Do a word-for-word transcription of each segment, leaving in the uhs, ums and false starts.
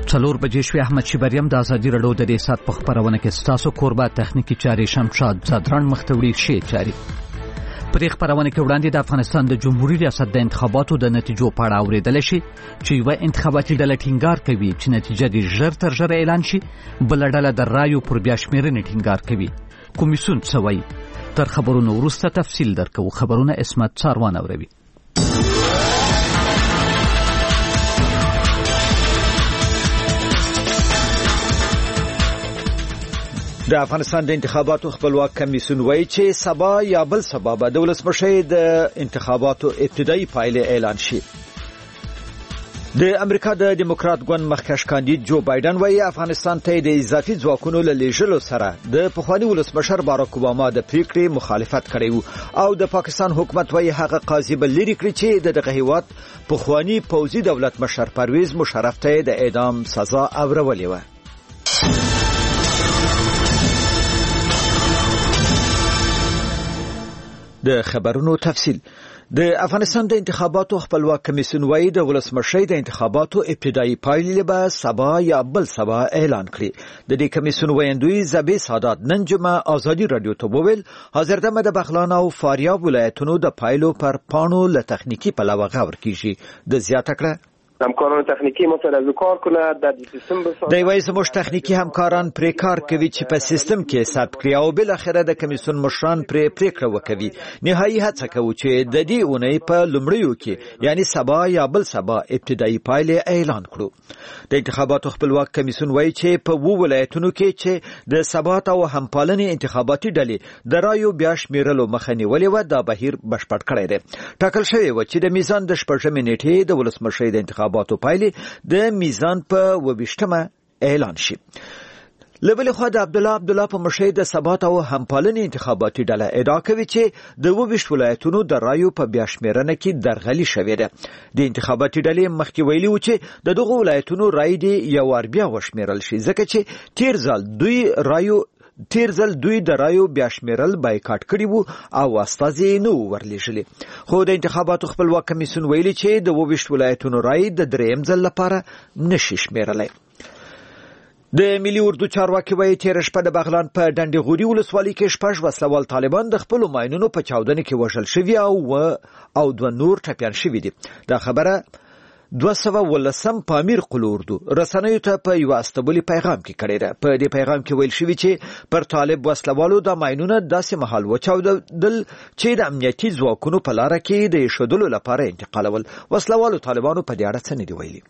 څلور بجې شوې. احمد شیبریم د ازادي رادیو د دې سات په خبرونه کې ستاسو کوربه تخنیکی چاري شمشاد زادران مختوړي شي چاري په خبرونه کې وړاندې د افغانستان د جمهوریت ریاست د انتخاباتو د نتیجو په اړه اوریدل شي چې یو انتخاباتي ډله ټینګار کوي چې نتیجه دې ژر تر ژره اعلان شي، بل ډله د رایو پر بیا شمیرنې ټینګار کوي. کمیسیون څه وایي؟ تر خبرونو وروسته تفصیل درکو. خبرونه اسمت څاروان اوروي. د افغانستان د انتخاباتو خپلواک کمیسیون وایي چې سبا یا بل سبا به د ولسمشر د انتخاباتو ابتدایي پایلې اعلان شي. د امریکا د دیموکرات ګوند مخکښ کاندید جو بایدن وایي افغانستان ته د اضافي ځواکونو له لیږلو سره د پخوانی ولسمشر باراک اوباما د پریکړې مخالفت کړی و او د پاکستان حکومت وایي هغه قاضي بل لري کړی چې د دغه هیواد پخوانی پوځي دولت مشر پرویز مشرف ته د اعدام سزا اورولې و. د خبرونو تفصیل. د افغانستان د انتخاباتو خپلواک کمیسیون وایي د ولسمشر د انتخاباتو ابتدایي پایلې به سبا یا بل سبا اعلان کړي. د دې کمیسیون ویاندوی زبی سادات نن جمعه ازادي رادیو ته وویل حاضردمه د بغلان او فاریاب ولایتونو د پایلو پر پاڼو له تخنیکی پلوه غور کیږي. د زیاته کړه همکاران تخنیکی مثلا کار کنه در سیستم بسازه. د وایي زموږ تخنیکی همکاران پرې کار کوي چې په سیستم کې ثبت کړي او بل اخره د کمیسیون مشران پرې پریکړه وکړي. نهایي هڅه کوي چې د دې اونۍ په لومړیو کې یعنی سبا یا بل سبا ابتدایي پایلې اعلان کړو. د انتخاباتو خپلواک کمیسیون وایي چې په وو ولایتونو کې چې د ثبات او همپالنې انتخاباتي ډلې د رایو بیا شمیرلو مخه نیولې و دا بهیر بشپړ کړی دی. ټاکل شوی و چې د میزان د شپږمې نیټې د ولسمشر د انتخاباتو پایلې د میزان په وبشتمه اعلان شي. لبل خو د عبد الله عبد الله په مشهد د ثبات او همپالنې انتخاباتي ډله ادعا کوي چې د وبشت ولایتونو د رایو په بیا شمیرنه کې درغلي شوې ده. د انتخاباتي ډلې مخکې ویلي و چې د دغه ولایتونو رای دی یو ور بیا وشمیرل شي ځکه چې تیر ځل دوی رایو تیر ځل دوی د رایو بیا شمیرل بایکاټ کړی وو او استازي نو ورلېږلي. خو د انتخاباتو خپلواک کمیسیون ویلي چې د وبشت ولایتونو رای د دریم ځل لپاره نشي شمیرلای. د ملي اردو چارواکي وایي تیر شپه د بغلان په ډنډي غوري ولسوالۍ کې شپږ وسلوال طالبان د خپل ماینونو په چاودنه کې وژل شوي او او دوه نور ټپيان شوي دي. دا خبره دوه سوه ولسم په امیر قل اردو رسنیو ته په یو استبولي پیغام کې کړی ده. په دې پیغام کې ویل شوی چې پر طالب وسلوالو د ماینونه داسې محل وچاودل چې د امنیتي ځواکونو په لار کې د شودلو لپاره انتقالول. وسلوالو طالبانو په دې اړه څه نه دی ویلي.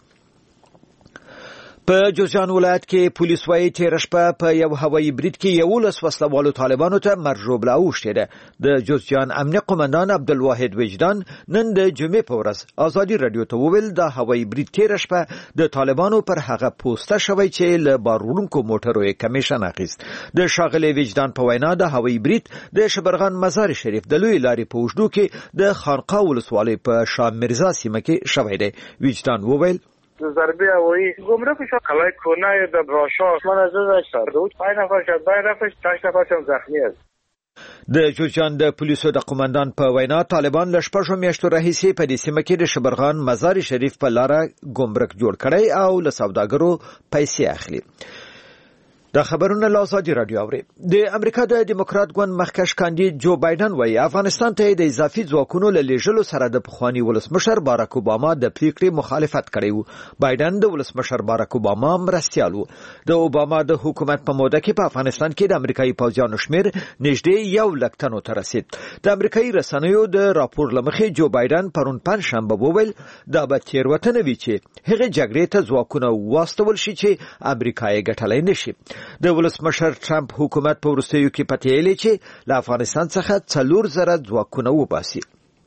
په جوزجان ولایت کې پولیس وايي تیر شپه په یو هوایي برید کې یو لس وسلوالو طالبانو ته مرجوبله اوښتې ده. د جوزجان امنیه قومندان عبدالواحد وجدان نن د جمعې په ورځ ازادي رادیو ته وویل د هوایي برید تیر شپه د طالبانو پر هغه پوسټه شوی چې له باروړونکو موټرو یې کمیشن اخیست. د شاغلي وجدان په وینا د هوایي برید د شبرغان مزار شریف د لوی لارې په اوږدو کې د خانقاه ولسوالۍ په شاه مرزا سیمه کې شوی دی. وجدان وویل ضربه هوایی گمرک شد قلعه کنه در راشا من از داشتم دو پنج نفر شد پنج نفر شش نفر هم زخمی است. د جوزجان د پولیسو د قومندان په وینا طالبان له شپږو میاشتو راهیسې په دې سیمه کې د شبرغان مزار شریف په لاره گمرک جوړ کړی او له سوداګرو پیسې اخلي. د خبرونو له ازادي رادیو اوري. د امریکا د دیموکرات ګوند مخکښ کاندید جو بایدن وایي افغانستان ته د اضافي ځواکونو له لیږلو سره د پخوانی ولسمشر باراک اوباما د پریکړې مخالفت کړی و. بایدن د ولسمشر باراک اوباما مرستیال و. د اوباما د حکومت په موده کې په افغانستان کې د امریکایي پوځیانو شمیر نږدې یو لک تنو ته رسید. د امریکایي رسنیو د راپور لمخې جو بایدن پرون پنځشنبه وویل دا به تېروتنه وي چې هغه جګړې ته ځواکونه واستول شي چې امریکا یې ګټلی نشي. د ولسمشر ټرمپ حکومت په وروستیو کې پتیلې چې له افغانستان څخه څلور زره ځواکونه وباسي.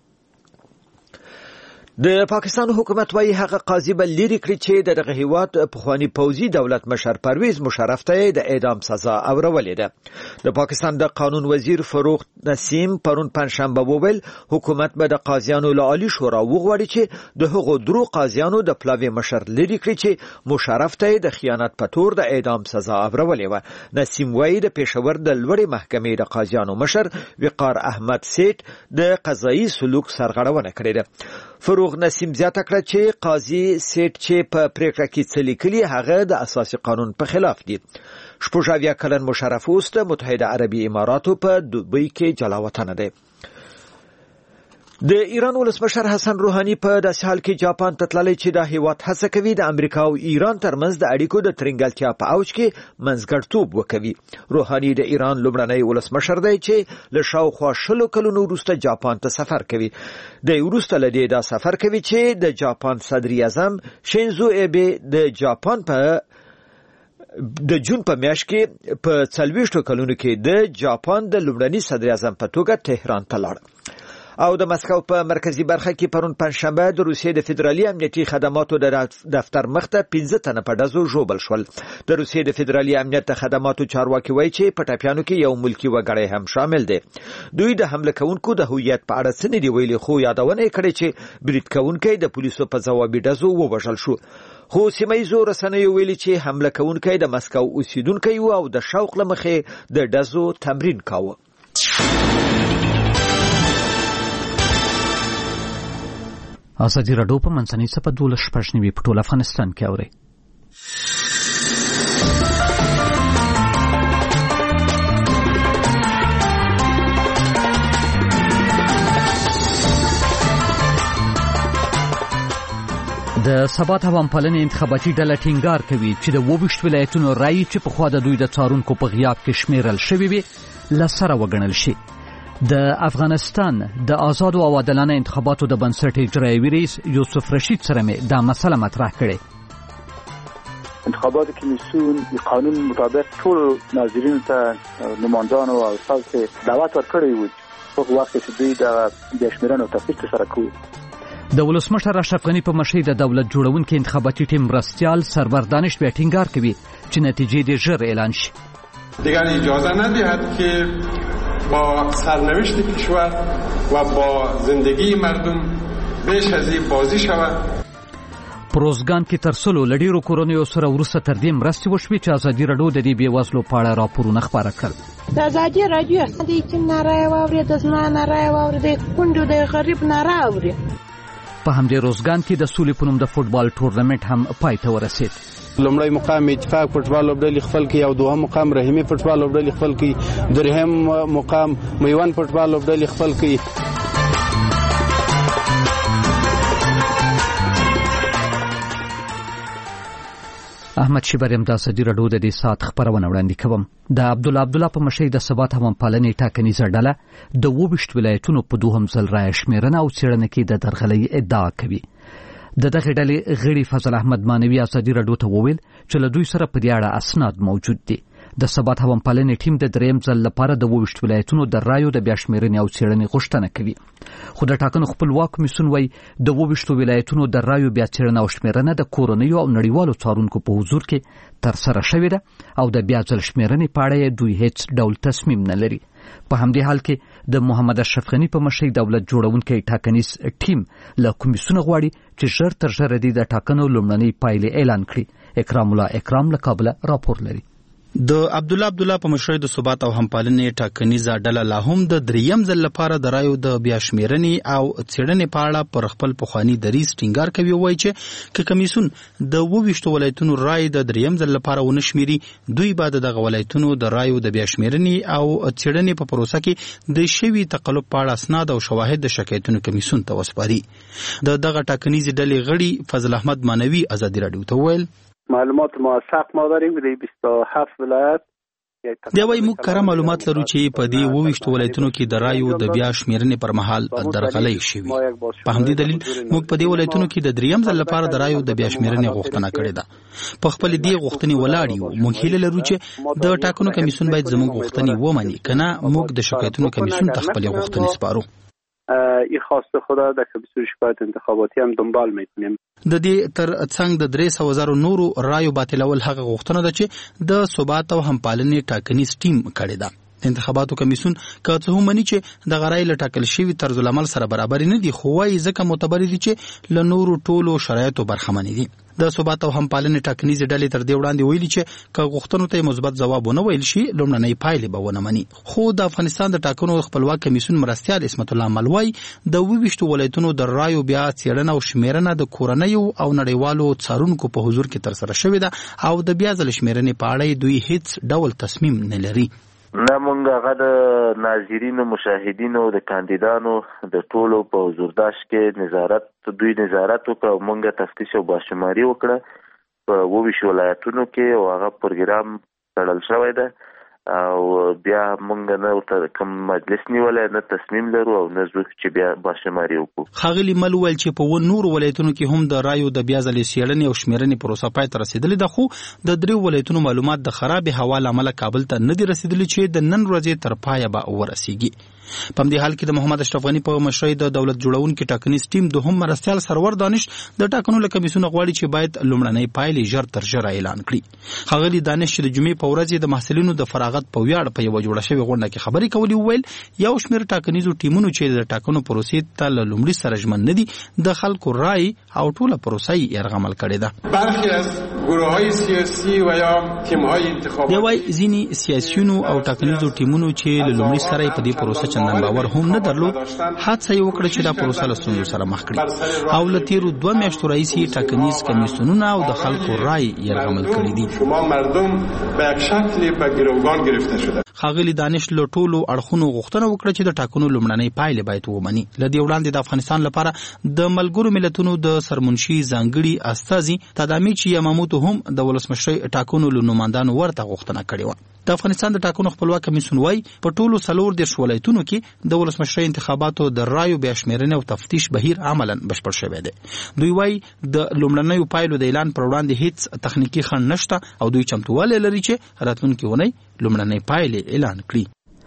د پاکستان حکومت وايي هغه قاضي بل لري کړی چې دغه هیواد پخوانی پوځي دولت مشر پرویز مشرف ته د اعدام سزا اورولې ده. د پاکستان د قانون وزیر فروخ نسیم پرون پنځشنبه وویل حکومت به د قاضیانو له عالی شورا وغواړي چې د هغو درو قاضیانو د پلاوی مشر لري کړی چې مشرف ته د خیانت په تور د اعدام سزا اورولې و. نسیم وايي د پېښور د لوړې محکمې د قاضیانو مشر وقار احمد سیټ د قضایي سلوک سرغړونه کړې ده. فروغ نسیم زیاته کړه چې قاضي سیټ چې په پریکړه کې څه لیکلي هغه د اساسي قانون په خلاف دي. شپږ اویا کلن مشرف اوس د متحده عربي اماراتو په دوبۍ کې جلا وطن دی. د ایران ولسمشر حسن روحاني په داسې حال کې جاپان ته تللی چې د هیواد هڅه کوي د امریکا او ایران ترمنځ د اړیکو د ترنګلتیا په اوج کې منځګړیتوب وکوي. روحاني د ایران لومړنی ولسمشر دی چې له شاوخوا شلو کلونو وروسته جاپان ته سفر کوي. د وروسته له دې دا سفر کوي چې د جاپان صدر اعظم شینزو ایبه د جاپان په د جون په میاشت کې په څلوېښتو کلونو کې د جاپان د لومړني صدر اعظم په توګه تهران ته لاړ. او د مسکو په مرکزی برخه کې پرون پنځشنبه د روسیې د فدرالي امنیتي خدماتو د دفتر مخته پنځه تنه په ډزو ژوبل شول. د روسیې د فدرالي امنیت د خدماتو چارواکي وایي چې په ټاپیانو کې یو ملکی وګړی هم شامل دی. دوی د حمله کوونکو د هویت په اړه څه نه دی ویلي، خو یادونه یې کړې چې برید کوونکی د پولیسو په ځوابي ډزو ووژل شو. خو سیمایي رسنیو ویلي چې حمله کوونکی د مسکو اوسیدونکی و او د شوق له مخې د ډزو تمرین کاوه. ازادي راډیو په منځنۍ صفحه دولس شپږ نوي په ټول افغانستان کې اوري. د ثبات عوامپالنې انتخاباتي ډله ټینګار کوي چې د اوویشت ولایتونو رایې چې پخوا د دوی د څارونکو په غیاب کې شمیرل شوي وي له سره وګڼل شي. د افغانستان د آزاد او عادلانه انتخاباتو د بنسټ اجرایوي رئیس یوسف رشید سره مې دا مسله مطرح کړې. انتخابات کمیسیون قانون مطابق ټول ناظرین ته نمایندان او استاد ته دعوت ورکړی و په وخت کې دوی د بشمیرنې او تفصیل سره کوي. د ولسمشر اشرف غنی په مشرۍ د دولت جوړونکو انتخاباتي ټیم مرستیال سرور دانش بیا ټینګار کوي چې نتیجې دې ژر اعلان شي. دیگر اجازه ندهد که با سرنوشت کشور و با زندگی مردم بیش از این بازی شود. پروزګان کې تر سلو لډیرو کورونو سره ورسته تر دې مرستې وشوې چې ازادي راډیو د دې بېوزلو په اړه راپورونه خپاره کړل. د ازادي راډیو د یتیم نارای واوري، د زنا نارای واوري، د کونډو د غریب نارای واوري. په همدې روزګان کې د سولې په نوم د فوټبال ټورنمنت هم پای ته ورسید. لومړی مقام اتفاق فوټبال لوبډلې خپل کې او دوهم مقام رحیمي فوټبال لوبډلې خپل کې، درهم مقام میوان فوټبال لوبډلې خپل کې. احمد شیبریم د ازادي راډیو د دې سات خبرونه وړاندې کوم. د عبد الله عبد الله په مشرۍ د ثبات عوامپالنې ټاکنیزه ډله د اوویشت ولایتونو په دوهم ځل رایې شمیرنه او څېړنه کې د درغلۍ ادعا کوي. د دغه ډلې غړي فضل احمد مانوي ازادي راډیو ته وویل چې له دوی سره په دې اړه اسناد موجود دي. د ثبات عوامپالنې ټیم د دریم ځل لپاره د اوویشت ولایتونو د رایو د بیا شمیرنې او څېړنې غوښتنه کوي. خو د ټاکنو خپلواک کمیسیون وايي د اوویشت ولایتونو د رایو بیا څېړنه او شمیرنه د کورنیو او نړیوالو څارونکو په حضور کې ترسره شوې ده او د بیا ځل شمیرنې په اړه دوی هیڅ ډول تصمیم نه لري. په همدې حال کې د محمد اشرف غنی په مشرۍ دولت جوړونکي ټاکنیز ټیم له کمیسیون غواړي چې ژر تر ژره د ټاکنو لومړنۍ پایلې اعلان کړي. اکرام الله اکرام له کابل راپور لري. د عبد الله عبد الله په مشرۍ د ثبات او همپالنې ټاکنیزه ډله لا هم د دریم ځل لپاره د رایو د بیا شمیرنې او څېړنې په اړه پر خپل پخواني دریځ ټینګار کوي. وایي چې که کمیسیون د اوویشتو ولایتونو رای د دریم ځل لپاره ونه شمیري، دوی به دغه ولایتونو د رایو د بیا شمیرنې او څېړنې په پروسه کې د شوي تقلب په اړه اسناد او شواهد د شکایتونو کمیسیون ته وسپاري. د دغه ټاکنیزې ډلې غړي فضل احمد مانوي ازادي راډیو ته وویل معلومات موثق ما داریم د بیست و هفت ولایت دی وایي موږ کره معلومات لرو چې په دې اوویشتو ولایتونو کې د رایو د بیا شمیرنې پر مهال درغلۍ شوې. په همدې دلیل موږ په دې ولایتونو کې د دریم ځل لپاره د رایو د بیا شمیرنې غوښتنه کړې ده. په خپل دې غوښتنې ولاړ یو. موږ هیله لرو چې د ټاکنو کمیسیون باید زموږ غوښتنې ومني، کنه موږ د شکایتونو کمیسیون ته خپل غوښتنې سپارو. این خواسته خدا در کمیسیون شکایت انتخاباتی هم دنبال میکنیم. د دې تر څنګ د درې سوه زره نورو رایو باطلول هغه غوښتنه ده چې د ثبات او همپالنې ټاکنیز ټیم کړې ده. انتخاباتو کمیسیون که څه هم مني چې د غرای له ټاکل شوي طرز العمل سره برابر نه دي، خو وايي ځکه معتبر دي چې له نورو ټولو شرایطو برخمن دي. د ثبات او همپالنې ټاکنیز ډلې تر دې وړاندې ویلي چې که غوښتنو ته مثبت ځواب ونه ویل شي لومړنۍ پایلې به ونه مني. خو د افغانستان د ټاکنو خپلواک کمیسیون مرستیال اسمت الله ملوی د ویشتو ولایتونو د رایو بیا څېړنه او شمیرنه د کورنیو او نړیوالو څارونکو په حضور کې ترسره شوې ده او د بیا ځل شمیرنې په اړه دوی هیڅ ډول تصمیم نه لري. نه مونږ هغه د ناظرینو مشاهدینو د کاندیدانو د ټولو په حضورداشت کې نظارت دوی نظارت وکړ او مونږ تفتیش او باشماري وکړه په ویشتو ولایتونو کې او هغه پروګرام تړل شوی ده او بیا مونږ نه ورته کوم مجلس نیولای نه تصمیم لرو او نه زه چې بیا باشماري وکړو. ښاغلي مل ویل چې په و نور ولایتونو کې هم د رایو د بیا ځلې څېړنې او شمیرنې پروسه پای ته رسیدلې ده خو د درې ولایتونو معلومات د خراب هوا له امله کابل ته نه دي رسیدلي چې د نن ورځې تر پایه به ورسیږي. په همدې حال کې د محمد اشرف غني په مشرۍ د دولت جوړونکي ټاکنیز ټیم دوهم مرستیال سرور دانش د ټاکنو له کمیسیون غواړي چې باید لومړنۍ پایلې ژر تر ژره اعلان کړي. ښاغلي دانش چې د جمعې په ورځ د محصلینو د فراغت په ویاړ په یوه جوړه شوې غونډه کې خبرې کولې وویل یو شمېر ټاکنیزو ټیمونو چې د ټاکنو پروسې ته له لومړي سره ژمن نه دي د خلکو رای او ټوله پروسه یې یرغمل کړې ده. برخی از گروه‌های سیاسی و یا تیم‌های انتخاباتی دی وايي ځینې سیاسیونو او ټاکنیزو ټیمونو چې له لومړي سره په دې پروسه چندان باور هم نه درلود حادثه یې وکړه چې دا پروسه له ستونزو سره مخ کړي او له تیرو دوه میاشتو راهیسې ټاکنیز کمیسیونونه او د خلکو رای یرغمل کړي دي. شما مردم به یک شکلی په گروگان گرفته شده. ښاغلي دانش له ټولو اړخونو غوښتنه وکړه چې د ټاکنو لومړنۍ پایلې باید ومني. له دې وړاندې د افغانستان لپاره د ملګرو ملتونو د سرمنشي ځانګړي استازي تدامیچي یاماموتو هم د ولسمشرۍ ټاکنو له نوماندانو ورته غوښتنه کړې وه. د افغانستان د ټاکنو خپلواک کمیسیون وايي په ټولو څلور دېرش ولایتونو کې د ولسمشرۍ انتخاباتو د رایو بیا شمیرنې او تفتیش بهیر عملاً بشپړ شوی دی. دوی وايي د لومړنیو پایلو د اعلان پر وړاندې هیڅ تخنیکي خنډ نشته او دوی چمتووالی لري چې راتلونکې اونۍ لومړنۍ پایلې اعلان کړي.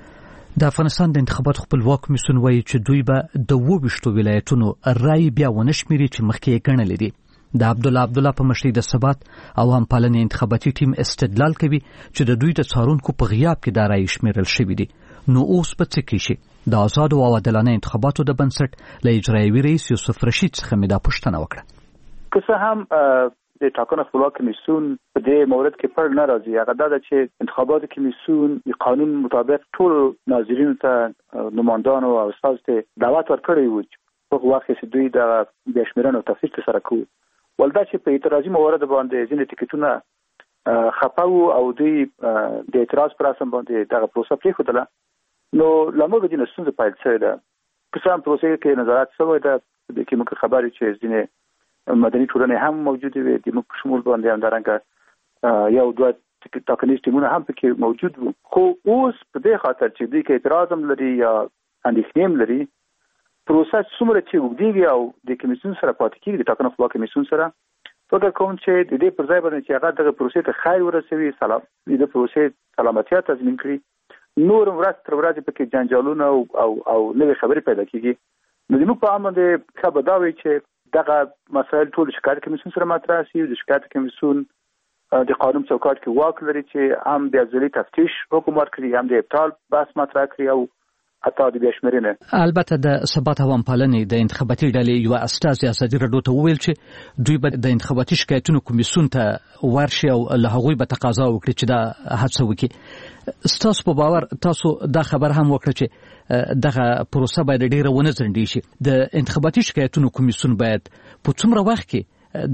د افغانستان د انتخاباتو خپلواک کمیسیون وايي چې دوی به د ویشتو ولایتونو رای بیا ونه شمیري چې مخکې یې ګڼلې دي. د عبدالله عبدالله په مشرۍ د ثبات او همپالنې انتخاباتي ټیم استدلال کوي چې د دوی د څارونکو په غیاب کې دا رایې شمیرل شوي دي. نو اوس به څه کیږي؟ د آزادو او عادلانه انتخاباتو د بنسټ له اجرایوي رئیس یوسف رشید څخه مې دا پوښتنه وکړه. که څه هم د ټاکنو خپلواک کمیسیون په دې مورد کې پر نه راځي هغه دا چې انتخاباتو کمیسیون د قانون مطابق ټول ناظرینو ته نمایندانو او استازو ته دعوت ورکړی و چې په وخت کې دوی د بیا شمیرنې او تفتیش سره کوي. ولدا چې په اعتراضي موارد باندې ځینې ټیکټونه خپاو او دوی د اعتراض پر اساس باندې دغه پروسه پریښودله نو لمر د نسونو پایل شوی ده. قسم پروسه کې نظارت شوی ده د کې موږ خبرې چې ځینې مدني ټولنې هم موجود وي د موږ شمول باندې هم درنګ یو دوه ټاکنیز ټیمونه هم پکې موجود وو. خو اوس په دې خاطر چې دوی کې اعتراض هم لري یا اندېښنې هم لري پروسه څومره چې وګړي او د کمیسیون سره پاتې کیږي د ټاکنو خپلواک کمیسیون سره فکر کوم چې د دې پر ځای باندې چې هغه دغه پروسې ته خیر ورسوي سلام د پروسې سلامتیا تضمین کړي نور ورځ تر ورځې پکې جنجالونه او او او نوې خبرې پیدا کیږي. نو د موږ په عام باندې ښه به دا وي چې دغه مسایل ټول شکایت کمیسیون سره مطرح شي. د شکایت کمیسیون د قانون چوکاټ کې واک لري چې هم بیا ځلې تفتیش حکم ورکړي هم د ابطال بحث مطرح کړي او حتی د بیا شمیرنې. البته د ثبات او همپالنې د انتخاباتي ډلې یو استازي ازادي راډیو ته وویل چې دوی به د انتخاباتي شکایتونو کمیسیون ته ورشي او له هغوی به تقاضا وکړي چې دا هڅه وکړي. ستاسو په باور تاسو دا خبر هم وکړه چې دغه پروسه باید ډیره ونه ځنډي شي. د انتخاباتي شکایتونو کمیسیون باید په څومره وخت کې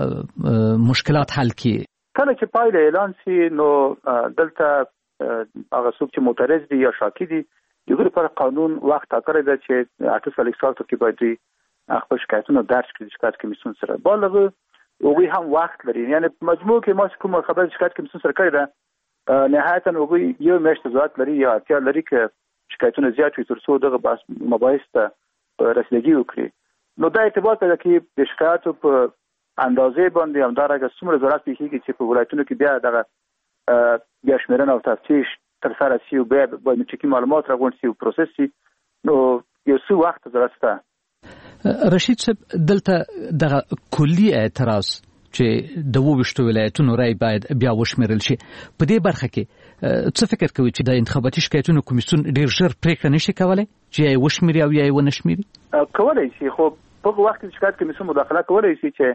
دغه مشکلات حل کړي؟ کله چې پایله اعلان شي نو دلته هغه څوک چې معترض دي یا شاکی دي یو پر قانون وخت ټاکلی ده چې اته څلوېښت ساعتو کې باید دوی خپل شکایتونه درج کړي شکایت کمیسیون سره. بالغ هغوی هم وخت لري یعنی په مجموع کې ما کومه خبره شکایت کمیسیون سره کړې ده نهایتا هغوی یو میاشت ضرورت لري یا اړتیا لري چې شکایتونه زیات وي تر څو دغه بحث مباحث ته رسیدګي وکړي. نو دا اعتبار پیدا کوي د شکایتو په اندازې باندې همدارنګه څومره ضرورت پیښیږي چې په ولایتونو کې بیا دغه بیا شمیرنه او تفتیش تر سره شي او بیا باید چې معلومات راغونډ شي او پروسس شي نو یو څه وخت ضرورت ده. رشید صاحب دلته دغه کلی اعتراض چې د ویشتو ولایتونو رای باید بیا وشمیرل شي په دې برخه کې څه فکر کوي چې د انتخاباتي شکایتونو کمیسیون ډیر ژر پریکړه نشي کولای چې یې وشمیري او یې ونه شمیري؟ کولای شي خو په وخت کې شکایت کمیسیون مداخله کولای شي چې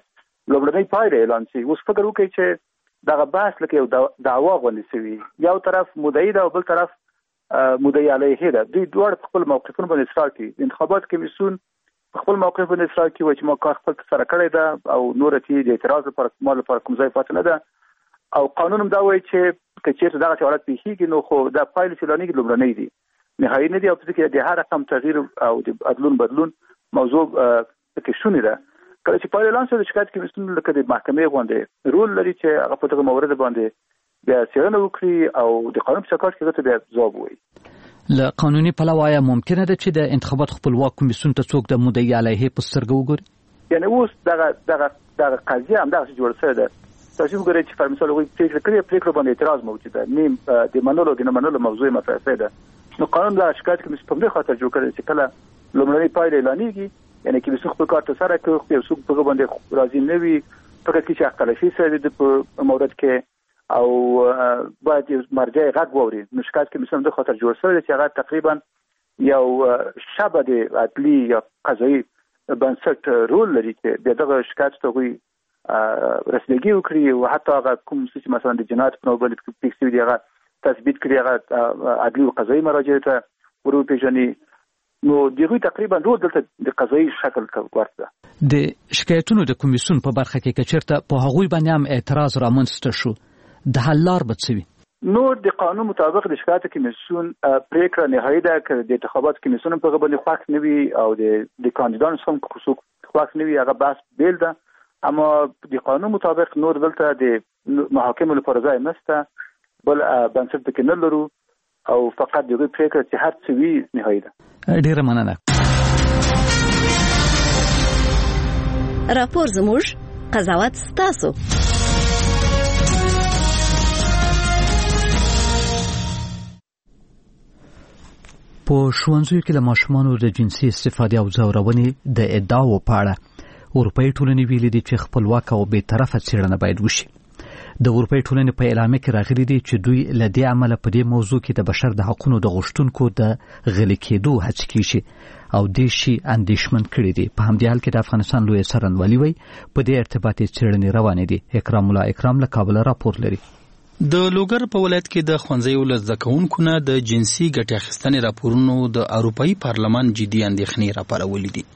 لومړنۍ پایله اعلان شي. اوس فکر وکړئ چې دغه بحث لکه یو دعوا غوندې شوي، یو طرف مدعي ده او بل طرف مدعي علیه ده. دوی دواړه خپل موقفونه باندې اصرار کوي. د انتخابات کمیسیون خپل موقف باندې اصرار کوي چې ما کار خپل سره کړی ده او نور تی د اعتراض لپاره ما لپاره کوم ځای پاتې نه ده، او قانون هم دا وایي چې که چېرته دغه حالت پیښیږي نو خو دا پایلې چې اعلانېږي لومړنۍ دي، نهایي نه دي، او په دې کې د هر رقم تغییر او د عدلون بدلون موضوع پکې شونې ده. کله چې پایله اعلان شوه د شکایت کمیسیون لکه د محکمې غوندې رول لري چې هغه په دغه مورد باندې بیا څېړنه وکړي او د قانون په چوکاټ کې ورته بیا ځواب ووایي. له قانوني پلوه آیا ممکنه ده چې د انتخابات خپلواک کمیسیون ته څوک د مدعي علیه په سترګه وګوري؟ یعنې اوس دغه دغه دغه قضیه همدغسې جوړه شوې ده. تاسو وګورئ چې پر مثال هغوی پرېکړه کړې، پرېکړه باندې اعتراض موجود ده، نیم د منلو د نه منلو موضوع یې مطرح شوې ده. نو قانون دغه شکایت کمیسیون په همدې خاطر جوړ کړی چې کله لومړنۍ پایله اعلانېږي، یعنې کمیسیون خپل کار ترسره کړي، یو څوک په هغه باندې راضي نه وي، فکر کوي چې حق تلفي شوی دی په مورد کې او باید یو مرجع غږ واوري. نو شکایت کمیسیون د خاطر جوړ شوی دی چې هغه تقریبا یو شبه د عدلي یا قضایي بنسټ رول لري چې بیا دغه شکایت ته هغوی رسمیږي وکړي او حتی هغه کوم څه چې مثلا د جنایت په نوم باندې پیښ شوي دي هغه تثبیت کړي، هغه عدلي او قضایي مراجعو ته ور وپېژني. نو د هغوی تقریبا رول دلته د قضایي شکل ته ورته ده. د شکایتونو د کمیسیون په برخه کې که چېرته په هغوی باندې هم اعتراض رامنځته شو، د حل لار به څه وي؟ نور د قانون مطابق د شکایت کمیسیون پریکړه نهایي ده که د انتخابات کمیسیون په هغه باندې خوښ نه وي او د د کاندیدانو هم څوک خوښ نه وي، هغه بحث بیل ده. اما د قانون مطابق نور دلته د محاکمو لپاره ځای نشته، بل بنسټ پکې نه لرو او فقط د هغوی پریکړه چې هر څه وي نهایي ده. ډېره مننه. راپور زموږ، قضاوت ستاسو. په ښوونځیو کې له ماشومانو د جنسي استفادې او ځورونې د ادعاو په اړه اروپایي ټولنې ویلي دي چې خپلواکه او بېطرفه څېړنه باید وشي. د اروپایي ټولنې په اعلامیه کې راغلي دي چې دوی له دې عمله په دې موضوع کې د بشر د حقونو د غوښتونکو د غلي کېدو هڅې کېږي او دې شي اندېښمن کړي دي. په همدې حال کې د افغانستان لوی څارنوالي وایي په دې ارتباطي څېړنې روانې دي. اکرام الله اکرام له کابل راپور لري. د لوګر په ولایت کې د ښوونځیو له زده کوونکو نه د جنسي ګټې اخیستنې راپورونو د اروپایي پارلمان جدي اندېښنې راپارولې دي.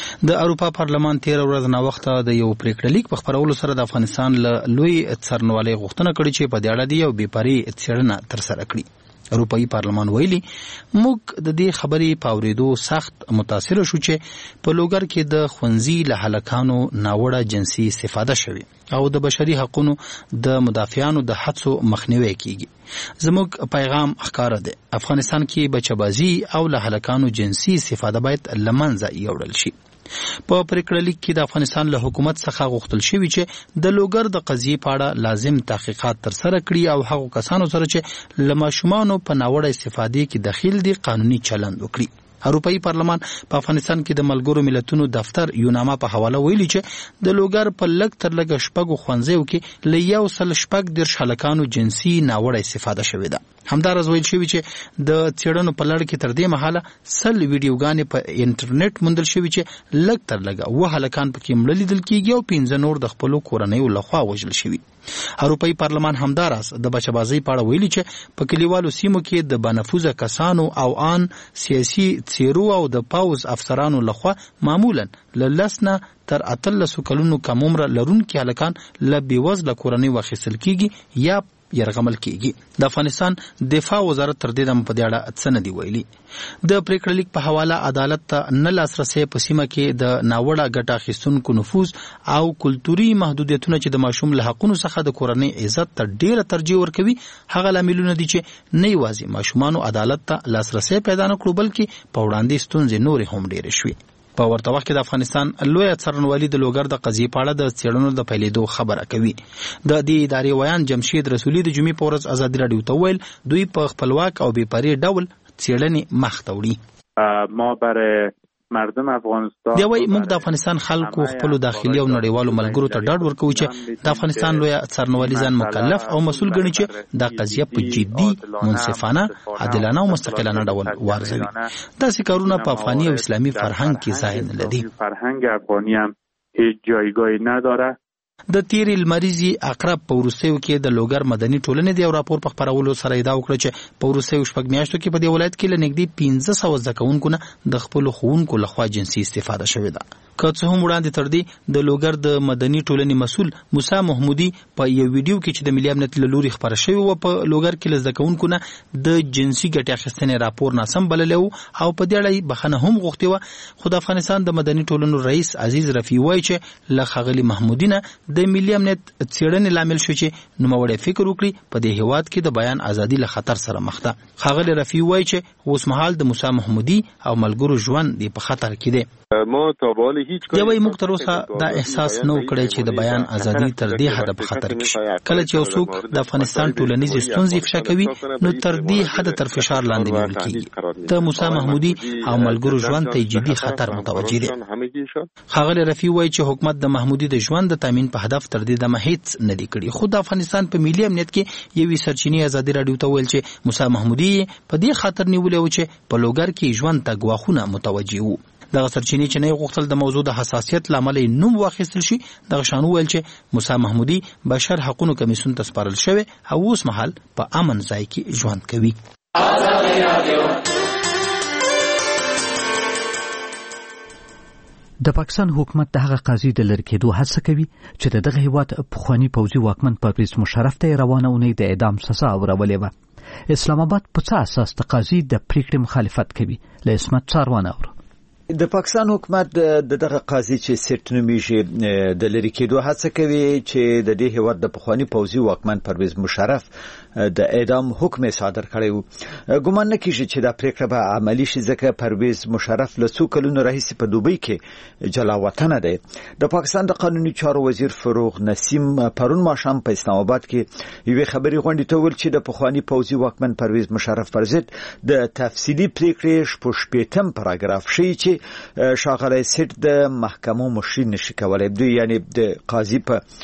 د اروپا پارلمان تیر ورځ ناوخته د یو پریکړه لیک په خپرولو سره د افغانستان له لوی څارنوالۍ غوښتنه کړې چې په دې اړه د یو بېپاري څېړنه ترسره کړي. اروپایي پارلمان ویلي موږ د دې خبرې په اورېدو سخت متاثره شو چې په لوګر کې د ښوونځي له هلکانو ناوړه جنسي استفاده شوې او د بشري حقونو د مدافعانو د هڅو مخنیوی کیږي. زموږ پیغام ښکاره دی، افغانستان کې بچه‌بازي او له هلکانو جنسي استفاده باید له منځه یوړل شي. په پریکړه لیک کې د افغانستان له حکومت څخه غوښتل شوي چې د لوګر د قضیې په اړه لازم تحقیقات ترسره کړي او هغو کسانو سره چې له ماشومانو په ناوړه استفادې کې دخیل دي قانوني چلند وکړي. اروپایي پارلمان په افغانستان کې د ملګرو ملتونو دفتر یوناما په حواله ویلي چې د لوګر په لږ تر لږه شپږو ښوونځیو کې له یو سل شپږ دېرش هلکانو جنسي ناوړه استفاده شوې ده. همداراز ویل شوي چې د څېړنو په لړ کې تر دې مهاله سل ویډیوګانې په انټرنیټ موندل شوي چې لږ تر لږه اووه هلکان پکې مړه لیدل کېږي او پنځه نور د خپلو کورنیو لخوا وژل شوي. اروپایي پارلمان همداراز د بچه‌بازۍ په اړه ویلي چې په کلیوالو سیمو کې د بانفوذه کسانو او آن سیاسي څیرو او د پاوز افسرانو لخوا معمولا له لس نه تر اتلسو کلونو کم عمره لرونکي هلکان له بېوزله کورنۍ واخیستل کېږي یا یرغمل کېږي. د افغانستان دفاع وزارت تر دې دمه په دې اړه څه نه دي ویلي. د پریکړه لیک په حواله عدالت ته نه لاسرسی په سیمه کې د ناوړه ګټه اخیستونکو نفوذ او کلتوري محدودیتونه چې د ماشوم له حقونو څخه د کورنۍ عزت ته ډیره ترجیح ورکوي هغه لاملونه دي چې نه یوازې ماشومانو عدالت ته لاسرسی پیدا نه کړو بلکې په وړاندې ستونزې نورې هم ډیرې شوې. په ورته وخت کې د افغانستان لویه څارنوالي د لوګر د قضیې په اړه د څېړنو د پیلېدو خبره کوي. د دې ادارې ویان جمشید رسولي د جمعې په ورځ ازادي راډیو ته وویل دوی په خپلواک او بېپاري ډول څېړنې مخ ته وړي. ما برای مردم افغانستان دی وایي موږ د افغانستان خلکو خپلو داخلي او نړیوالو ملګرو ته ډاډ ورکوو چې د افغانستان لویه څارنوالي ځان مکلف او مسؤل ګڼي چې دا قضیه په جدي، منصفانه، عادلانه او مستقلانه ډول وارزوي. داسې کارونه په افغاني او اسلامي فرهنګ کې ځای نه لري. فرهنگ افغانی هم هیچ جایگاهی نداره د تیری لمریزي اقرب په وروستیو کې د لوګر مدني ټولنې د راپور په خبرولو سره ادعا وکړه چې په وروستیو شپږ میاشتو کې په دې ولایت کې لنګدي پنځه سوه زده کوونکو نه د خپل خوونکو لخوا جنسي استفاده شوې ده. که څه هم وړاندې تر دې د لوګر د مدني ټولنې مسؤل موسی محمودي په یو ویډیو کې چې د ملي امنیت له لوري خبره شوې و په لوګر کې له زده کوونکو نه د جنسي ګټې اخیستنې راپور ناسم بللی و او په دې اړه بخښنه هم غوښتې وه، خو د افغانستان د مدني ټولنو رئیس عزیز رفیع وایي چې له ښاغلي محمودي نه د ملي امنیت څېړنې لامل شو چې نوموړی فکر وکړي په دې هېواد کې د بیان ازادي له خطر سره مخ ده. ښاغلي رفیع وایي چې اوس مهال د موسی محمودي او ملګرو ژوند په خطر کې دی. ما تا به حال هیچ دی وایي موږ تر اوسه دا احساس نه و کړی چې د بیان ازادي تر دې حده په خطر کې شي. کله چې یو څوک د افغانستان ټولنیزې ستونزې افشا کوي نو تر دې حده تر فشار لاندې نیول کېږي. د موسی محمودي او ملګرو ژوند ته جدي خطر متوجه دي. ښاغلی رفیع وایي چې حکومت د محمودي د ژوند د تامین په هدف تر دې دمه هیڅ نه دی کړي، خو د افغانستان په ملي امنیت کې یوې سرچینې ازادي راډیو ته ویل چې موسی محمودي په دې خاطر نیولی و چې په لوګر کې ژوند ته ګواښونه متوجه وو. دغه سرچینې چې نه غوښتل د موضوع د حساسیت له امله نوم واخیستل شي. دغه شان وویل چې موسی محمودي بشر حقوقو کمیسیون ته سپارل شوی او اوس مهال په امن ځای کې ژوند کوي. د پاکستان حکومت د هغه قاضي د لرې کېدو هڅه کوي چې د دغه هیواد پخواني پوځي واکمن پرویز مشرف ته روانه اونۍ د اعدام سزا اورولې وه. اسلام آباد په څه اساس د قاضي د پریکړې مخالفت کوي؟ له عصمت څاروان اورو. د پاکستان حکومت د دغه قاضي چې سیټ نومیږي د لرې کېدو هڅه کوي چې د دې هیواد د پخواني پوځي واکمن پرویز مشرف د اعدام حکم صادر کړی و. ګومان نه کیږي چې دا پریکړه به عملی شي ځکه پرویز مشرف له څو کلونو راهیسې په دوبۍ کې جلا وطنه دی. د پاکستان د قانوني چارو وزیر فروغ نسیم پرون ماښام په اسلام آباد کې یوې خبري غونډې ته ویل چې د پخواني پوځي واکمن پرویز مشرف پر ضد د تفصیلي پریکړې شپږ شپېتم پاراګراف ښیي چې ښاغلی سیټ د محکمو مشري نشي کولی. دوی یعنی د قاضي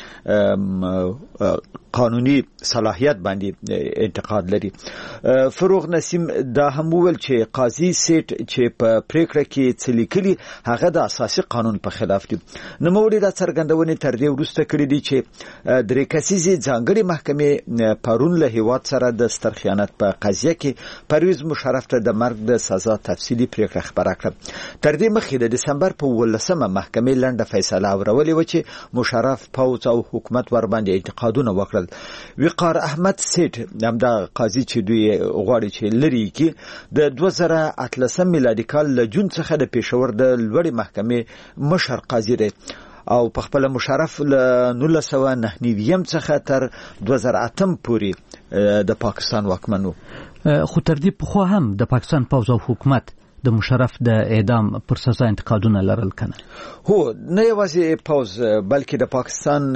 په قانوني صلاحیت باندې انتقاد لري. فروغ نسیم دا هم وویل چې قاضي سیټ چې په پریکړه کې څه لیکلي هغه د اساسي قانون په خلاف دي. نوموړي دا څرګندونې تر دې وروسته کړې دي چې درې کسیزې ځانګړې محکمې پرون له هیواد سره د ستر خیانت په قضیه کې پرویز مشرف ته د مرګ د سزا تفصیلي پریکړه خبره کړه. تر دې مخکې د دسمبر په ولسمه محکمې لنډه فیصله اورولې و چې مشرف پوځ او حکومت ور باندې انتقادونه وکړل. وقار احمد سیټ همدا قاضي چې دوی غواړي چې لري کې د دوه زره اتلسم میلادي کال له جون څخه د پېښور د لوړې محکمې مشر قاضي دی او په خپل مشرف له نولس سوه نهه نوي څخه تر دوه زره اتم پورې د پاکستان واکمن و. خو تر دې پخوا هم د پاکستان پوځ او حکومت د مشرف د اعدام پر سزا انتقادونه لرل کنه. هو نه یوازې پوز بلکې د پاکستان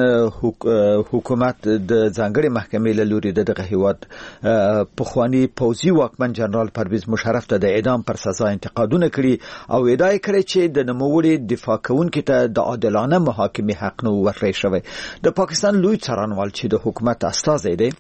حکومت د ځانګړي محکمې له لوري دغه هیواد پخوانی پوځي واکمن جنرال پرویز مشرف ته د اعدام پر سزا انتقادونه کړي او ادعا کړې چې د نوموړي دفاع کوونکو ته د عادلانه محاکمې حق نه ورکړی شوی. د پاکستان لوی څارنوال چې د حکومت استازی دی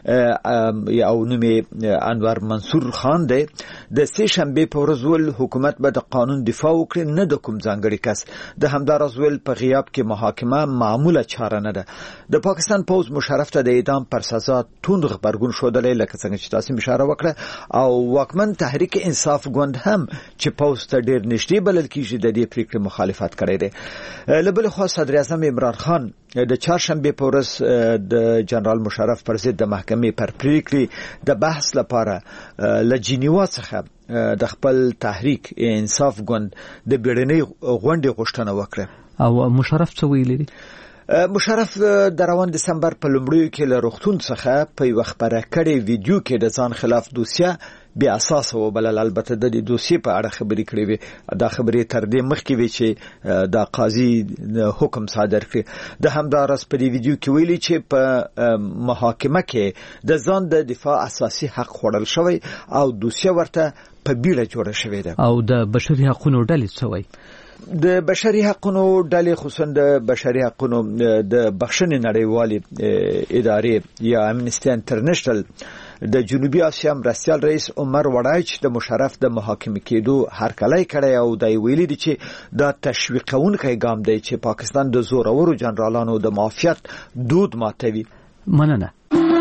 او نوم یې انور منصور خان دی د سه شنبه په ورځ حکومت به د قانون دفاع وکړي نه د کوم ځانګړي کس. د همدارس ویل په غیاب کې محاکمه معموله چاره نه ده. د پاکستان پوځ مشرف ته د اعدام پر سزا توند غبرګون ښودلی لکه څنګه چې تاسو اشاره وکړه او واکمن تحریک انصاف ګوند هم چې پوځ ته ډیر نږدې بلل کیږي د دې پریکړې مخالفت کړی دی. له بل خوا صدر اعظم عمران خان د چهارشنبه په ورځ د جنرال مشرف پر ضد د محکمې پر پریکړې د بحث لپاره له جنیوا څخه د خپل تحریک انصاف ګوند د بیړنۍ غونډې غوښتنه وکړه. او مشرف څه ویلي دي؟ مشرف د روان دسمبر په لومړیو کې له روغتون څخه په یو خبره کړي ویډیو کې د ځان خلاف دوسیه بیا اساس وبلل. البته د دې دوسیې په اړه خبرې کړې وي. دا خبرې تر دې مخکې وي چې د قاضي حکم صادر کړي. د همدارس په دې ویډیو کې ویلي چې په محاکمه کې د ځان د دفاع اساسي حق خوړل شوی او دوسیه ورته په بیړه جوړه شوې ده. او د بشري حقوقو ډلې څه وایي؟ د بشري حقوقو ډلې خصوصا د بشري حقوقو د بخښنې نړیوالې ادارې یا امنیسټي انټرنیشنل د جنوبي اسیا مرستیال رئیس عمر وړای د مشرف د محاکمه کېدو هرکلی کړی او د ویلي دي چې دا تشویقونکی ګام دی چې پاکستان د زورورو جنرالانو د معافیت دود ماتوي. مننه.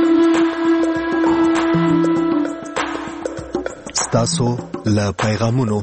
ستاسو له پیغامونو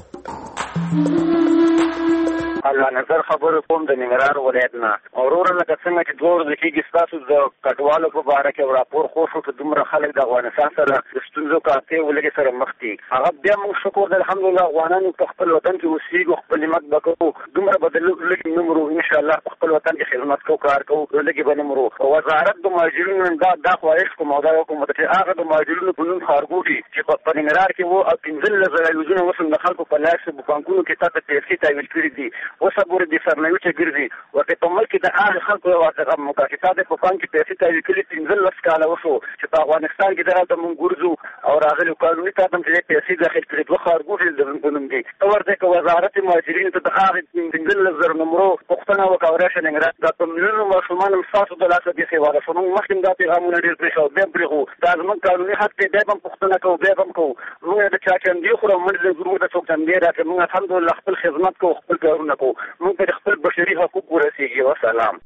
الله نظر خبرو کوم د ننګرهار ولایت نه اورور لکه څنګه چې دوه ورځې کېږي ستاسو د کډوالو په باره کې راپور خو شو چې دومره خلک د افغانستان سره د ستونزو کاته ولګي سره مخ دي. هغه بیا موږ شکر د الحمدلله افغانانو په خپل وطن کې اوسېږو، خپل نعمت وکړو، دومره بدل لګي نمرو ان شاء الله په خپل وطن کې خدمت کوو، کار کوو، لګي به نمرو. وزارت د مهاجرینو دا د خواهش کوم او دا کوم چې هغه د مهاجرینو په نوم خارګوټي چې په ننګرهار کې وو او پنځل زره یوزونه وسم د خلکو په لاس په بانکونو کې تاسو پیسې تایید کړې دي. وسبور دي سرنوي چې ګرځي ورته په ملک د هغه خلکو ورته مکافات په بانک کې پیسې تایید کړې پنځل لس کاله وشو چې په افغانستان کې درته مونږ ګرځو او راغلي قانوني قدم چې پیسې داخل کړي دوه خارګوټي د بنوم دي. ورته کو وزارت مهاجرین ته د هغه پنځل زره نمبر پښتنه وکړه چې ننګرهار د پمنو ماشومان مساسو د لاسه دي سیواره شنو مخکې د پیغامونو ډیر پېښو به پرغو دا زمون قانوني حق ته به پښتنه کو به هم کو موږ د چا چندې خو موږ د ګروپ ته څوک چندې راته موږ الحمدلله خپل خدمت کو خپل کارونه کو موږ په خپل بشري حقوق ورسېږي. والسلام.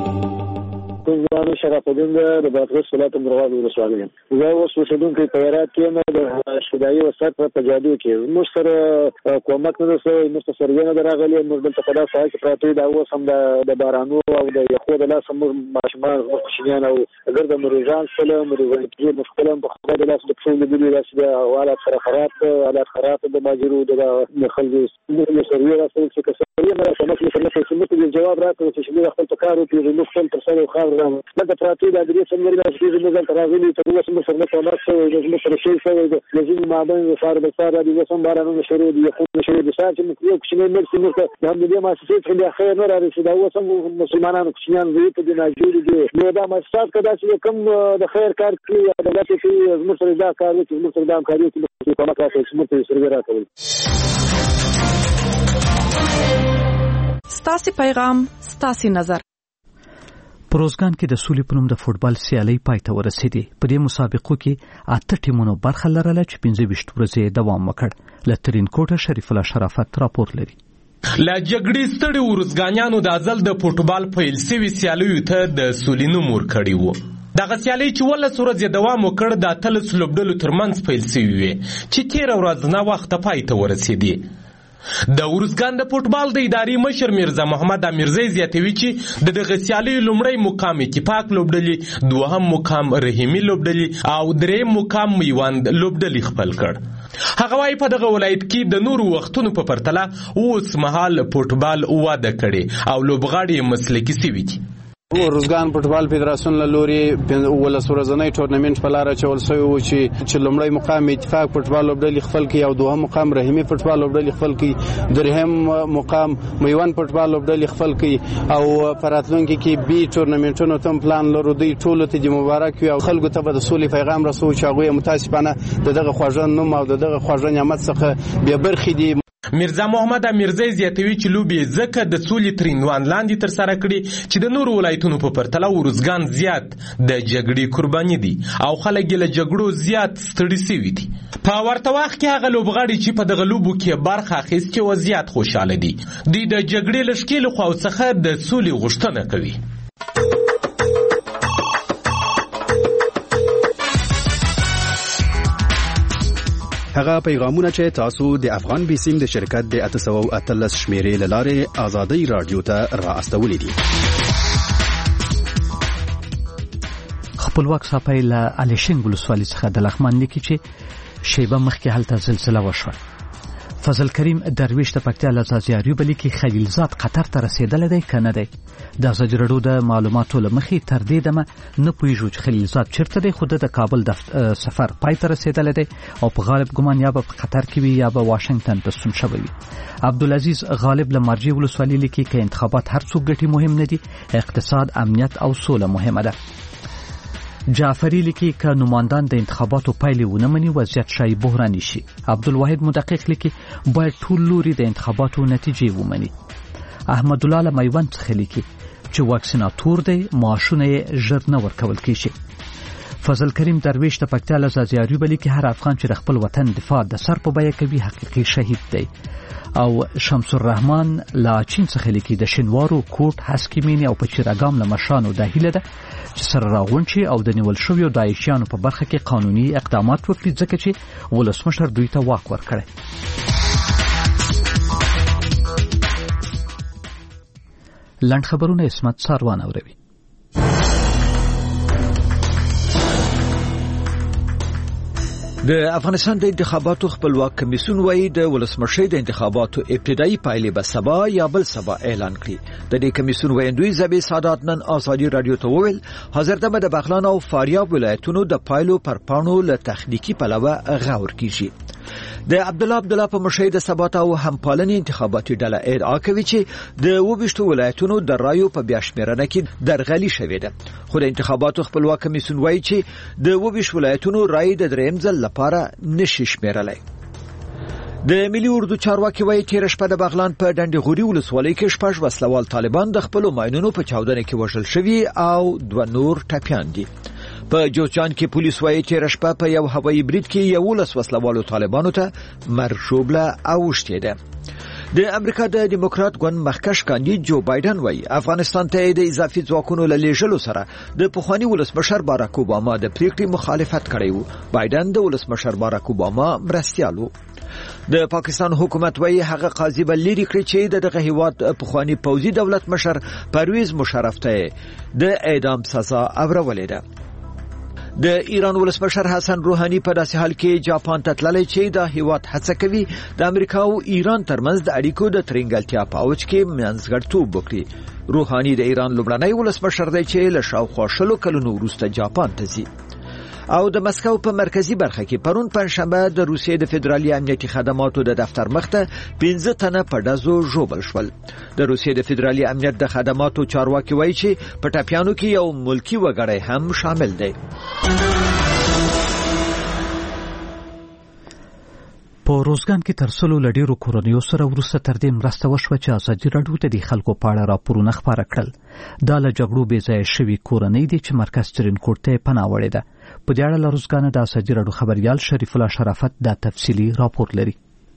زه شرف الدین د بادغیس ولایت مرغاب ولسوالۍ زه اوس اوسېدونکی په هرات کې یم د شودایي وسایط په جادو کې موږ سره کومک نه رسوي، موږ سره نه راغلي، موږ دلته په داسې حال کې پراته دا اوس هم د بارانو او د یخو د لاسه موږ ماشومان کوچنیان او اگر د مریضان سره مریضان کې مشکل په خبره د لاسه د ټول د دې لاسه د حالات سره خراب حالات خراب د ماجرو د خلکو د سروي راځي چې کسرې نه راځي چې موږ ته جواب راکړو چې موږ خپل کار وکړو، موږ خپل تر سره خبر لکه پراتی د دې څنګه راځي چې موږ تراغلي ته اوس موږ سره کومک کوو د موږ سره شي شوی د لازم معدن فار به فار د وسم بارانو شروع دي خو شروع دي چې موږ یو کوچنی مرسي موږ د هم دې مؤسسې څخه خیر نه راځي دا وسم مسلمانانو کوچنیان وي په دې ناجوړ دي نو دا مؤسسات کدا چې کوم د خیر کار کوي د لاسه کې موږ سره دا کار کوي موږ سره دا کار کوي چې کومه کار کوي موږ سره راکوي. ستاسو پیغام ستاسو نظر. پروزګان کې د سولې په نوم د فوټبال سیالي پای ته ورسېدې. په دې مسابقو کې اته ټیمونو برخه لرله چې پنځه ویشت ورځې دوام وکړ. له ترین کوټه شریف الله شرافت راپور لري. لا جګړې ستړي ورزګانیانو د ازل د فوټبال پیل سوي سیالیو ته د سولینو مور کړی وو. دغه سیالي چې ولس ورځې دوام وکړ د اتلس لوبډلو ترمنځ پیل سوي وې چې تېره ورځ نه وخته پای ته ورسېدې. د ورزګان د فوټبال د ادارې مشر میرزا محمد امیرزی زیاتوي چې د دغه سیالۍ لومړی مقام اتفاق لوبډلې، دوهم مقام رحیمي لوبډلې او دریم مقام میوند لوبډلې خپل کړ. هغه وايي په دغه ولایت کې د نورو وختونو په پرتله اوس مهال فوټبال وده کړي او لوبغاړي مسلکي سوي دي. ورزګان فوټبال فدراسیون له لوري ولس ورځنی ټورنمنت په لار چول شوی و چې چې لومړی مقام اتفاق فوټبال لوبډلې خپل کړي او دوهم مقام رحیمي فوټبال لوبډلې خپل کړي، دریم مقام میوند فوټبال لوبډلې خپل کړي او پراتلونکي کې بي ټورنمنټونو تم پلان لرو. دوی ټول ته د مبارک وي او خلکو ته به د سولې پیغام رسو چې هغه متاسفانه دغه خواږه نوم او دغه خواږه نعمت څخه بیا برخې دي. میرزا محمد امیرزی زیاتوي چې لوبې ځکه د سولې تر عنوان لاندې ترسره کړي چې د نورو ولایتونو په پرتله ورزګان زیات د جګړې قرباني دي او خلک له جګړو زیات ستړي سوي دي. په ورته وخت کې هغه لوبغاړي چې په دغه لوبو کې برخه اخیستې و زیات خوشاله دي. دوی د جګړې له ښکېلو خواو څخه د سولې غوښتنه کوي. هغه پیغامونه چې تاسو د افغان بیسیم د شرکت د اته سوه اتلس شمیرې له لارې آزادۍ رادیو ته را استولې دي. خپلواک صاحب له الیشنګ ولسوالۍ څخه د لغمان لیکي چې شیبه مخکې هلته زلزله وشوه. فضل کریم درویش د پکتیا له زازیاریو بلی کې خلیلزاد قطر ته رسیدلی دی که نه دی. د ازادي راډیو د معلوماتو له مخې تر دې دمه نه پوهېږو چې خلیلزاد چیرته دی، خو د کابل د سفر پای ته رسیدلی دی او په غالب ګمان یا به په قطر کې وي یا به واشنګټن ته ستون شوی وي. عبدالعزیز غالب له مارجې ولسوالۍ لیکي که انتخابات هر څوک ګټي مهم نه دي، اقتصاد، امنیت او سوله مهمه ده. جعفری لیکي که نمایندان د انتخاباتو پایلې ونه مني وضعیت شایي بحراني شي. عبدالواحد مدقق لیکي باید ټول لوري د انتخاباتو نتیجې ومني. احمد الله له میوند څخه لیکي چې واکسیناتور دی، معاشونه یې ژر نه ورکول کیږي. فضل کریم درویش د پکتیا له زازیاري بلی کې هر افغان چې خپل وطن دفاع د سر په بیه کوي حقیقي شهید دی. او شمس الرحمن لا چین څخه لیکي د شینوارو کوټ حسکیمین او پچیراګام له مشانو د هیله ده چې سره راغونچي او د نیول شویو داعشیانو په برخه کې قانوني اقدامات وکړي ځکه چې ولسمشر دوی ته واک ورکړي. لنډ خبرونه اسمت ساروان اوروي. د افغانستان د انتخاباتو خپلواک کمیسیون وایي د ولسمشر د انتخاباتو ابتدایي پایلې به سبا یا بل سبا اعلان کړي. د دې کمیسیون ویاندوی زبی سادات نن آزادي رادیو ته وویل حاضردمه د بغلان او فاریاب ولایتونو د پایلو پر پاڼو له تخنیکی پلوه غور کیږي. د عبد الله عبد الله په مشهد ثبات او همپالنې انتخاباتي ډله ادعا کوي چې د وبشتو ولایتونو د رایو په بیاشمیرنه کې درغلي شوې ده. خو د انتخاباتو خپلواک کمیسیون وایي چې د وبش ولایتونو رای د دریم ځل لپاره نشي شمیرلای. د ملي اردو چارواکي وایي تیر شپه د بغلان په ډنډغوري ولسوالۍ کې شپږ وسلوال طالبان د خپل ماینونو په چاودنه کې وژل شوي او دوه نور ټپيان دي. په جوزجان کې پولیس وایي چې رشپه په یو هوایي برید کې یو لس وسلوالو طالبانو ته مرشوبله اوښتې ده. د امریکا د دیموکرات ګوند مخکښ کاندید جو بایدن وایي افغانستان ته د اضافي ځواکونو له لیږلو سره د پخواني ولسمشر باراک اوباما د پریکړې مخالفت کړی و. بایدن د ولسمشر باراک اوباما مرستیال و. د پاکستان حکومت وایي هغه قاضي بل لري کړی چې دغه هیواد پخواني پوځي دولت مشر پرویز مشرف ته د اعدام سزا اورولې ده. د ایران ولسمشر حسن روحاني په داسې حال کې جاپان ته تللی چې د هیواد هڅه کوي د امریکا او ایران ترمنځ د اړیکو د ترنګلتیا په اوج کې منځګړیتوب وکړي. روحاني د ایران لومړنی ولسمشر دی چې له شاوخوا شلو کلونو وروسته جاپان ته ځي. او د مسکو په مرکزی برخه کې پرون پنځشنبه د روسیې د فدرالي امنیتي خدماتو د دفتر مخته پنځه تنه په ډزو ژوبل شول. د روسیې د فدرالي امنیت د خدماتو چارواکي وایي چې په ټپیانو کې یو ملکی وګړی هم شامل دی. په روزګان کې تر څلو لډیرو کورنیو سره وروسته تر دې مرسته وشوه چې ازادي راډیو ته د خلکو په اړه راپورونه خپاره کړل. دا له جګړو بې ځایه شوي کورنۍ دي چې مرکز ترینکوټ ته پناه وړې ده. په دې اړه له روزګان د ازادي راډیو خبريال شریف الله شرافت دا تفصیلي راپور لري.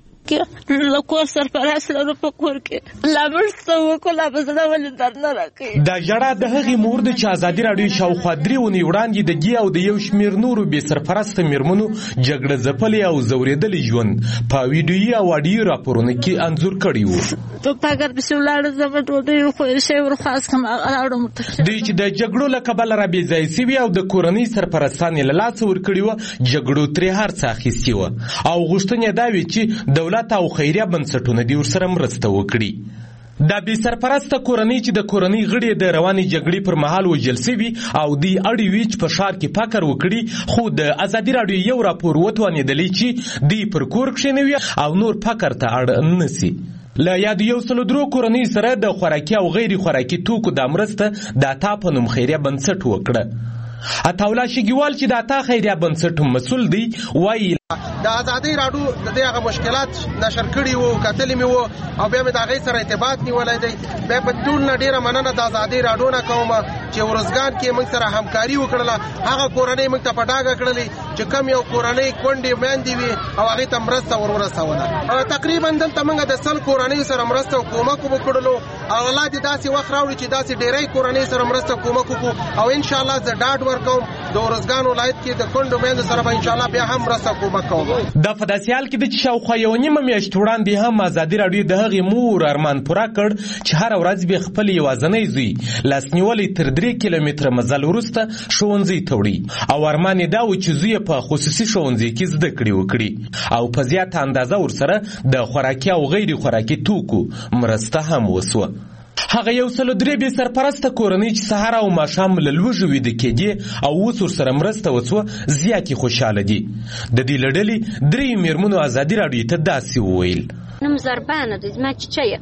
له کور سرپرست لرو په کور کې لا مرسته وکړه په زړه ولې درد نه راکړي. دا جړه د هغې مور ده چې ازادي راډیو شاوخوا درې اونۍ وړاندې د ګي او د یو شمېر نورو بې سرپرسته مېرمنو جګړه ځپلې او ځورېدلې ژوند په ویډیويي او اډیو راپورونو کې انځور کړی و. په پګر پسې ولاړه زما ډوډۍ وخوړل شوې ورخواست کړم هغه راوړم ورته. دوی چې د جګړو له کبله را بې ځایه سوي او د کورنۍ سرپرستان یې له لاسه ورکړي وه جګړو ترې هر څه اخیستي وه او غوښتنې دا وې چې دولت او خیریه بنسټونه دې ورسره مرسته وکړي. دا بې سرپرسته کورنۍ چې د کورنۍ غړي د روانې جګړې پر مهال وژل سوي او دوی اړ وي چې په ښار کې فقر وکړي، خو د ازادي راډیو یو راپور وتوانېدلی چې دوی پر کور کښېنوي او نور فقر ته اړ نه سي. له یادو یو سلو درو کورنۍ سره د خوراکي او غیر خوراکي توکو د مرسته د عطا په نوم خیریه بنسټ وکړه. عطاالله شګیوال چې د عطا خیریه بنسټ مسؤل دی وایي د ازادي راډیو د دې هغه مشکلات نشر کړي وو کتلې مې وو او بیا مې د هغې سره ارتباط نیولی دی. بیا په ټول نه ډېره مننه د ازادي راډیو نه کوم چې ورزګان کې موږ سره همکاري وکړله. هغه کورنۍ موږ ته په ډاګه کړلې چې کم یو کورنۍ کونډې میندې وي او هغې ته مرسته ور ورسوله. تقریبا دلته موږ د سل کورنیو سره مرسته او کومک وکړلو او الله دې داسې وخت راوړي چې داسې ډېری کورنۍ سره مرسته کومک وکړو او انشاءالله زه ډاډ ورکوم د ورزګان ولایت کې د کونډو میندو سره به انشاءالله بیا هم مرسته کومک کوم. دا په داسې حال کې ده چې شاوخوا یوه نیمه میاشت وړاندې هم ازادي راډیو د هغې مور ارمان پوره کړ چې هره ورځ به خپل یوازنی زوی لاسنیولې تر درې کیلومتره مزل وروسته ښوونځي ته وړي او ارمان یې دا و چې زوی په خصوصي ښوونځي کې زده کړې وکړي او په زیاته اندازه ورسره د خوراکي او غیر خوراکي توکو مرسته هم وسوه. هغه یو سلو درې بې سرپرسته کورنۍ چې سهار او ماښام له لوږې ویده کېدې او اوس ورسره مرسته وسوه زیاتې خوشحاله دي. د دې له ډلې درې مېرمنو ازادي راډیو ته داسې وویل: نوم زربانه دی، زما چیچه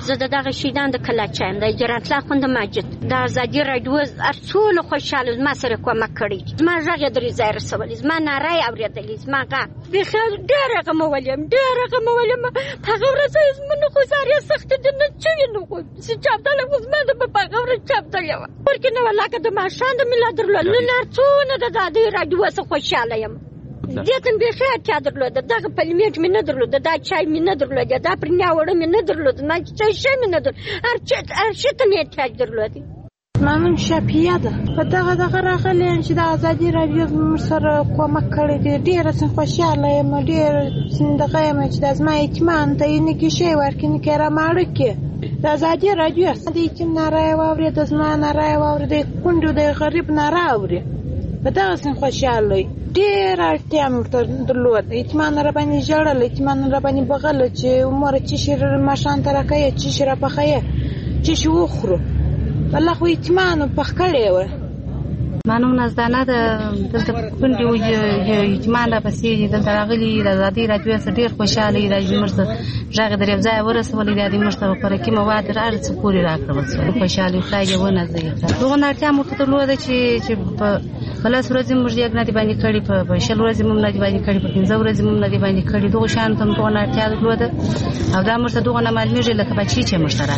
زه دغه شیدان د کلاچایم د جرانتلا خوند ماجد د ازادي رادیو ارڅول خوشاله ما سره کومک کړی ما ژغه درې ځای رسولې ما نارای اورېدلې ما غا به خیر ډېر غم ولیم ډېر غم ولیم هغه ورځ زمونږ خو ساري سخت د نه چوي نو چې چاپدل خو زما د په هغه ورځ چاپدل یو ورکه نو لکه د ماشان د میلاد درلود نه ارڅونه د ازادي رادیو څخه خوشاله یم دېتن به خیر چا درلود دغه پلمیټ مې نه درلود دا چای مې نه درلود دا پرنیا وړه مې نه درلود نه چای شې مې نه درلود ارچت ارشت مې تاج درلود مانم شپیه ده په دغه دغه راغلی چې د ازادي رادیو موږ سره کومک کړی دی ډېره څه خوشاله یم ډېر دغه یم چې د زما اطمینان ته یې نه کیشی ورکې نه کې راماړه کې د ازادي رادیو د یتیم نارای واورې د زما نارای واورې د کونډو د غریب نارای واورې په دغه څه خوشاله ډېر اړتیا مې درلود اطمینان را باندې ژړل اطمینان را باندې بغل چې عمر چې شیر ماشان ته راکوي چې شي راپخوي چې شي وخورو والله خو اطمینان پخکړی و ما نوم نازدانه ده دلته کونډې وو اطمینان راپسې دلته راغلي د ازادي رادیو څخه ډېر خوشحاله یي دا زموږ ته غږ در یو ځای ورسولې دا زموږ ته خوراکي مواد هر څه پورې راکړل شول خوشحالي خدای دې ونازوي دغه اړتیا مو ته درلوده چې چې په لاس ورځې موږ یې نه دی باندې کړي په شل ورځې موږ نه دی باندې کړي په پنځه ورځې موږ نه دی باندې کړي دغه شان ته دغه اړتیا درلوده او دا موږ ته دغه نه معلومیږي لکه بچی چې موږ سره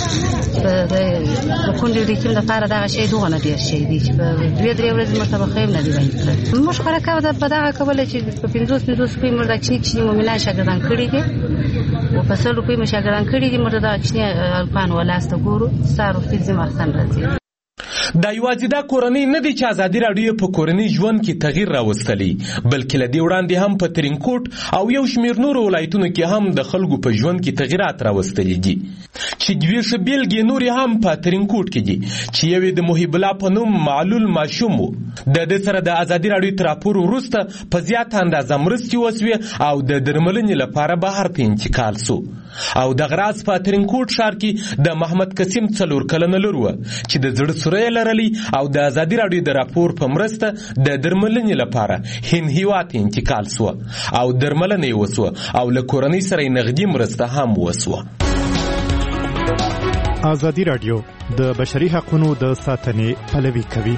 د کونډې د یتیم لپاره دغه شی دغه نه ډېر شی دی چې په دوې درې ورځې موږ ته به خیم نه دی باندې کړی موږ خوراکه په دغه کوله چې په پنځوس پنځوس روپۍ موږ دا کوچني کوچني مومنان شاګردان کړي دي او په سل روپۍ موږ شاګردان کړي دي موږ دا کوچني الفان ولاسته ګورو ستا روغتي ځینې وختان راځي دا یوازې دا کورنۍ نه دی چې ازادي راډیو په کورنۍ ژوند کې تغییر راوستلی بلکې له دې وړاندې هم په ترینکوټ او یو شمېر نورو ولایتونو کې هم د خلکو په ژوند کې تغییرات راوستلي دي چې دوې ښه بېلګې نورې هم په ترینکوټ کې دي چې یو یې د محب الله په نوم معلول ماشوم و د دې سره د ازادي راډیو تر راپور وروسته په زیاته اندازه مرستې وسوې او د درملنې لپاره بهر ته انتقال سو او دغه راز په ترینکوټ ښار کې د محمد قسیم څلور کلنه لور وه چې د زړه سوری لرلی او د ازادي راډیو د راپور په مرسته د درملنې لپاره هند هیواد ته انتقال سو او درملنه یې وسوه او له کورنۍ سره یې نغدي مرسته هم وسوه. ازادي راډیو د بشري حقوقو د ساتنې پلوي کوي.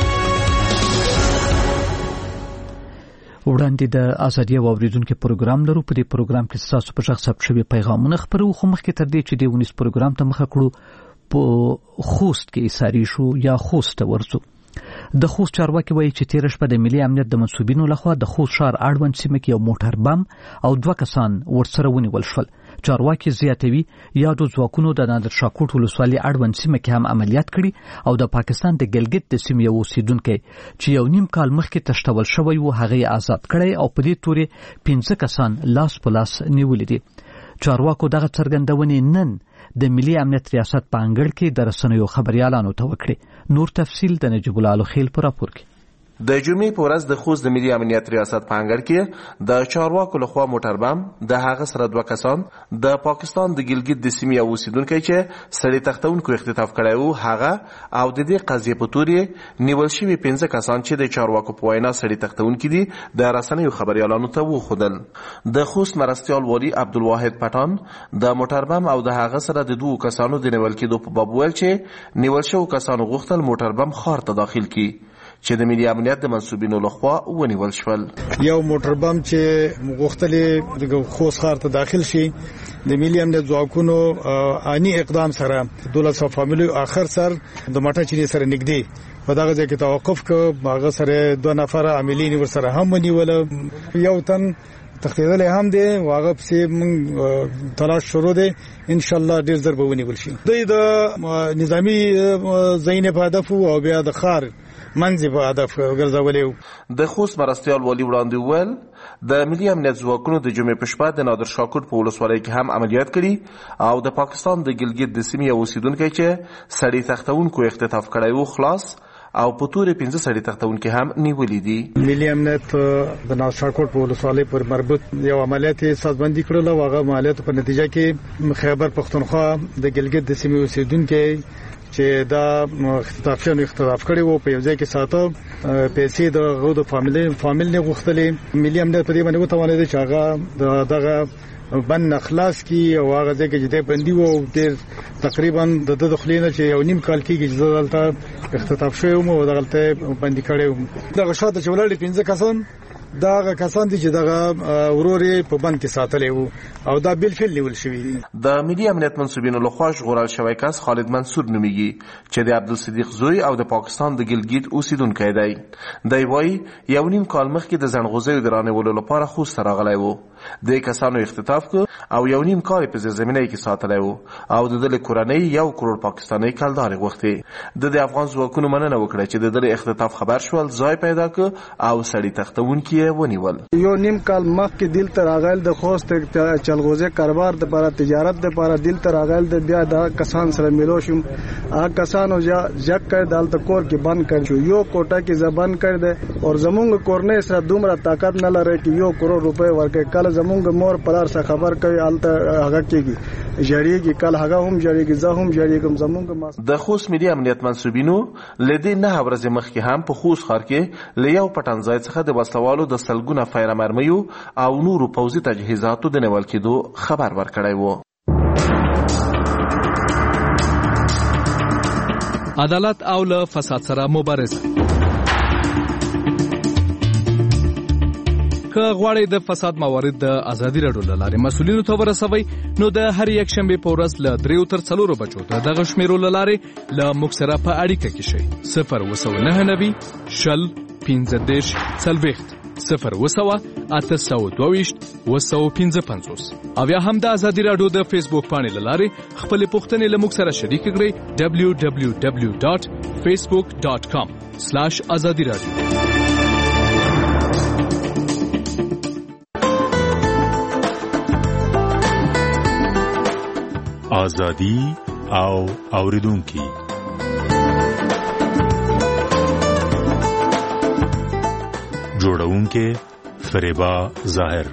وړاندې د ازادي اوریدونکو پروګرام لرو په دې پروګرام کې تاسو په شخص ثبت شوی پیغامونه خبرو خو مخکې تر دې چې د ونیس پروګرام ته مخه کړو په خوست کې ساری شو یا خوست ورسو د خوست چارواکي وایي چې تیر شپه د ملي امنیت د منسوبینو لخوا د خوست ښار اړوند سیمه کې یو موټر بم او دوه کسان ورسره ونیول شول. چارواکي زیاتوي یادو ځواکونو د نادر شاه کوټ ولسوالۍ اړوند سیمه کې هم عملیات کړي او د پاکستان د ګلګت د سیمې یو اوسیدونکی چې یو نیم کال مخکې تشتول شوی و هغه آزاد کړی او په دې تورې پنځه کسان لاس په لاس نیولي دي. چارواکو دغه څرګندونې نن د ملي امنیت ریاست په انګړ کې د رسنیو خبريالانو ته وکړي. نور تفصیل د نجیب الله خیل په راپور کې. د جمعې په ورځ د خوست د ملي امنیت ریاست په انګړ کې د چارواکو لخوا موټر بم د هغه سره دوه کسان د پاکستان د ګلګت د سیمې اوسیدونکي چې سړی تختونکو اختطاف کړی وو هغه او د دې قضیې په تورې نیول شوي پنځه کسان چې د چارواکو په وینا سړی تختونکي دي د رسنیو خبريالانو ته وښودل. د خوست مرستیال والي عبدالواحد پټان د موټر بم او د هغه سره د دوه کسانو د نیول کېدو په باب ویل چې نیول شوو کسانو غوښتل موټر بم ښار ته داخل کړي چې د ملي امنیت د منسوبینو لخوا ونیول شول. یو موټر بم چې غوښتلې د خوست ښار ته داخل شي د ملي امنیت ځواکونو اني اقدام سره دولت او فامیلی اخر سر د مټه چری سره نږدې په دغه ځای کې توقف ک هغه سره دوه نفر عاملین ورسره هم ونیول یو تن تختیدل هم دي واغه په من تلاش شروع دي ان شاء الله ډیر ضرب ونیول شي. د نظامی زین په هدف او بیا د خار منځي په هدف ګرځولې. د خوست مرستیال والي وړاندې ویل د ملي امنیت ځواکونو د جمعې په شپه د نادر شاه کوټ په ولسوالۍ کې هم عملیات کړي او د پاکستان د ګلګت د سیمې اوسیدونکي چې سړی تختونکو اختطاف کړی وو خلاص او په تورې پنځه سړي تختونکي هم نیولې دي. ملي امنیت د نادر شاه کوټ په ولسوالۍ پر مربوط یو عملیات سازبندي کړل او هغه عملیات په نتیجه کې خیبر پختونخوا د ګلګت د سیمې اوسیدونکي چې دا اختطافیانو اختطاف کړي وو په یو ځای کې ساته پیسې د غو د فامیل فامیل نه غوښتلې. ملي امنیت په دې باندې وتوانید چې هغه دغه بند خلاص کی او هغه ځکه چې د بندي وو ډیر تقریبا د د خلینو چې یو نیم کال کېږي چې دلته اختطاف شوی مو دغلته بندي کړی دغه شاته چې ولړ پنځه کسان دا کسان دي چې دغه وروري په بند کې ساتلې وو او دا بل فل نیول شوی دي. د ملي امنیت منسوبینو لخوا ژغورل شوی کس خالد منصور نومیږي چې د عبدالصدیق زوی او د پاکستان د ګلګیت اوسیدونکی دی. دی وایي یو نیم کال مخکې د زنغوزیو د رانیولو لپاره خوست ته راغلی و. د کسانو اختطاف کو او یو نیم کال په زیرزمینۍ کې ساتلی و او د دې کورنۍ یو کروڑ پاکستاني کلدارې غوښتې. د افغان ځواکونو مننه وکړه چې د دې اختطاف خبر شول ځای پیدا ک او سړی تختونکي ونیول. یو نیم کال مخکې دلته راغل د خوست چلغوزه کاروبار د لپاره تجارت د لپاره دلته راغل د بیا د کسان سره ملو شم. هغه کسانو جک کړ دالته کور کې بند کړ شو. یو کوټه کې زبان کړ دې او زمونږ کورنۍ سره دومره طاقت نه لري چې یو کروڑ روپے ورکړي. کله زمونږ مور پلار سره خبر کوي الته هغه کېږي جړیږي کله هغه هم جړیږي زه هم جړیږم. زمونږ د خوست ملي امنیت منسوبینو لدی نه ورځې مخکې هم په خوست ښار کې لیاو پټنځای څخه د وسلوالو د سلګونه فایره مرمیو او نورو پوځي تجهیزاتو د نیول کېدو خبر ورکړی و. عدالت او له فساد سره مبارزه. که غواړئ د فساد موارد د ازادي راډیو له لارې مسؤلینو ته ورسوئ نو د هر یک شنبې په ورځ له دریو تر څلورو بجو ته دغه شمیرو له لارې له موږ سره په اړیکه کې شئ. صفر اوه سوه نهه نوي شل پنځه دېرش څلوېښت صفر اوه سوه اته سوه دوه ویشت اوه سوه پنځه پنځوس او یا هم د ازادي راډیو د فیسبوک پاڼې له لارې خپلې پوښتنې له موږ سره شریکې کړئ. ډبلیو ډبلیو ډبلیو ډاټ فیسبوک ډاټ کام سلاش ازادي راډیو. ازادي او اوریدونکي جوړونکي فریبا ظاهر.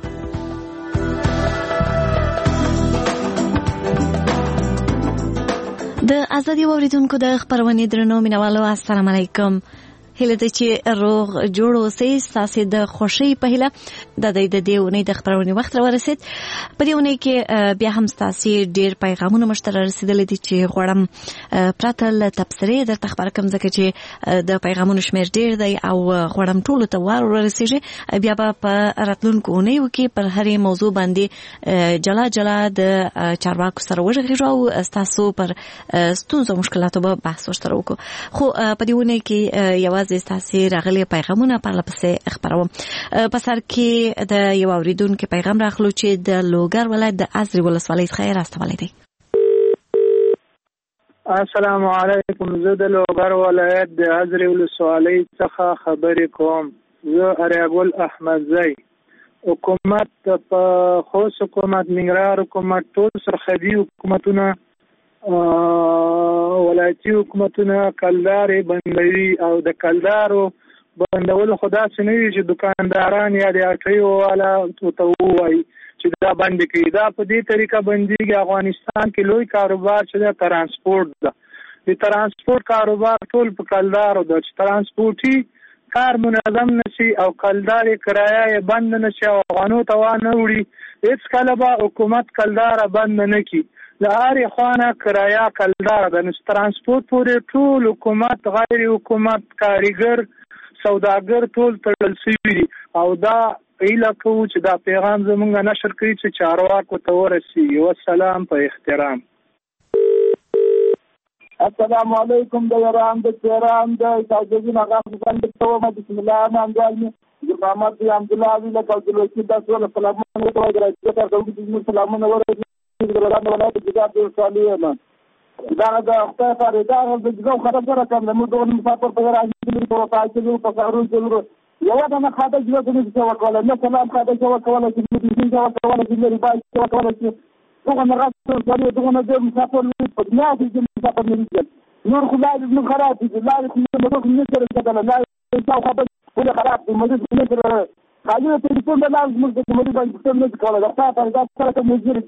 د ازادي اوریدونکو د خبرونې درنو مینوالو السلام علیکم. هله د چې روغ جوړ اوسئ. ستاسو د خوشي په هله د دې د دیونې د خبرونې وخت را ورسید. په دیونې کې بیا هم ستاسو ډیر پیغامونه مشترک رسیدل دي چې غوړم پراتل تبصره د خبر کوم ځکه چې د پیغامونو شمیر ډیر دی او غوړم ټول ته ور ورسیږي. بیا په راتلونکو اونیو کې پر هرې موضوع باندې جلا جلا د چارواکو سره وژغږو او تاسو پر ستونزو مشکلاتو به بحث وشترو کو. خو په دیونې کې یو تاسو راغلي پیغامونه په لپسې خبروم. په سر کې د یو اوریدونکو پیغام راغلو چې د لوګر ولایت د ازرې ولسوالۍ څخه راستولی دی. السلام علیکم. زه د لوګر ولایت د ازرې ولسوالۍ څخه خبرې کوم. زه اریابل احمدزی. حکومت په خوست حکومت ننګرهار حکومت ټول سرحدي حکومتونه ولایتي حکومتونه کلدارې بندوي او د کلدارو بندولو خدا سنوي چې دکانداران یا د اټیو والا ته وایي چې دا بند کړي. دا په دې طریقه بنديږي. افغانستان کې لوی کاروبار چې د ترانسپورت ده. د ترانسپورت کاروبار ټول په کلدارو ده چې ترانسپورتي کار منظم نشي او کلدارې کرایه بند نشي او افغانو ته وانه وړي. هیڅ کله به حکومت کلدار بند نه کړي. د هرې خانه کرایه کلدار ده. نو ترانسپورت پورې ټول حکومت غیر حکومت کاریګر سوداګر ټول تړل شوي دي او دا ایله کوو چې دا پیغام زمونږ نشر کړي چې چارواکو ته ورسیږي. والسلام په احترام. السلام علیکم. د ایران د تهران د ساجدین هغه څنګه ته بسم الله الرحمن الرحیم. محمد عبد الله علی لکه د لوکي د سول سلامونه ته راځي ته سلامونه ورته ګرانه ولایت د جګړې د سوالونه دا د خپل فارې دا د جګړو خبره سره کوم نو دوه مسافر په راځي چې په تاسو په څارو ضرور یو دا نه خاطر چې د دې څه وکول نه سلام خاطر چې وکول چې د دې څه وکول چې د ریبای څه وکول چې څنګه نه راځي چې دغه نه مسافر په دنیا کې مسافر نه دي نور خدای دې خراب دي لا دې نه دوه نه سره کېدل لا څه خبر ټول خراب دي مده نه سره خالی ته ټول نه لازم موږ مده باندې نه کوله دا تاسو دا سره کوم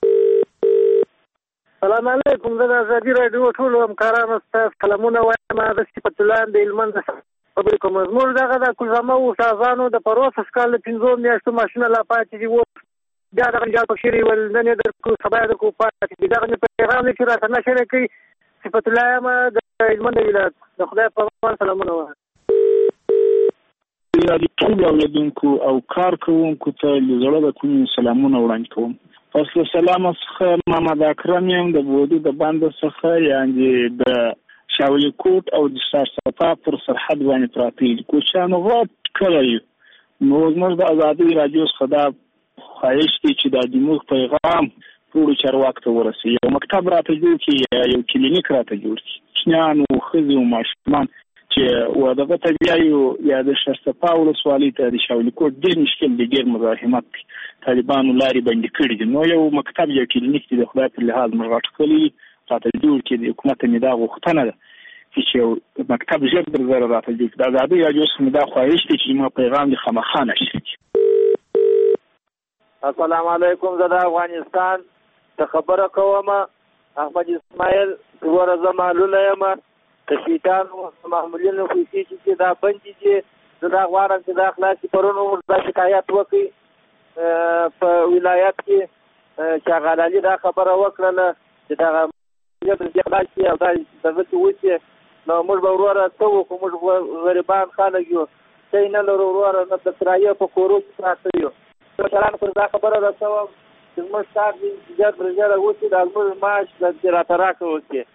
السلام علیکم. زه د ازادي راډیو ټولو همکارانو ته سلامونه وایم. د صفت الله د هلمند خبرې کوم. زموږ دغه د کلزامه استادانو د پروسس کال د پنځو میاشتو ماشینه لا پاتې دي. بیا دغه جال پکښې ول نن یې درکړو سبا یې درکړو پاتې دغه مې پیغام دی چې راته نشره کوي صفت الله یم د هلمند ولایت د خدای په امان سلامونه وایه د ټولو اورېدونکو او کار کوونکو ته له زړه د کومې سلامونه وړاندې کوم. پس له سلامه څخه محمد اکرم یم د بودي د بنده څخه، یعنې د شاولي کوټ او د سرسپا پر سرحد باندې پراته دي. کوچیانو غټ کلی یو، نو زموږ د ازادۍ راډیو څخه دا خواهش دی چې دا زموږ پیغام ټولو چارواکو ته ورسوي. یو مکتب راته جوړ کړي یا یو کلینیک راته جوړ کړي، کوچنیان او ښځې او ماشومان چې و دغه ته بیایو یا د سرسپا ولسوالۍ ته د شاولي کوټ ډېر مشکل دی، ډېر مزاحمت کوي، طالبانو لارې بندې کړي دي. نو یو مکتب یا کلینیک دی د خدای په لحاظ موږ غټ کلی راته جوړ کړي. د حکومت مې دا غوښتنه ده چې یو مکتب ژر در زره راته جوړ کړي. د ازادۍ راډیو څخه مې دا خواهش دی چې ما پیغام د خامخا نشر کړي. السلام علیکم، زه د افغانستان ته خبره کوم. احمد اسماعیل ګوره زه معلوله یم د شیطانو معمولینو پیسې چې دا بندې دي، زه دا غواړم چې دا خلاصې پرون عمر دا شکایت وکړي په ولایت کې چې هغه علالي دا خبره وکړله چې دغه خلاص شي او دا دغه چې وشي. نو موږ به وروره څه وکړو، موږ غریبان خلک یو، څه نه لرو وروره، نه د کرایې په کورو کې پراته یو. مشرانو پر دا خبره رسوم چې زموږ کار دې ژر تر ژره وشي، دا زموږ معاش دې راته راکړه وکړي.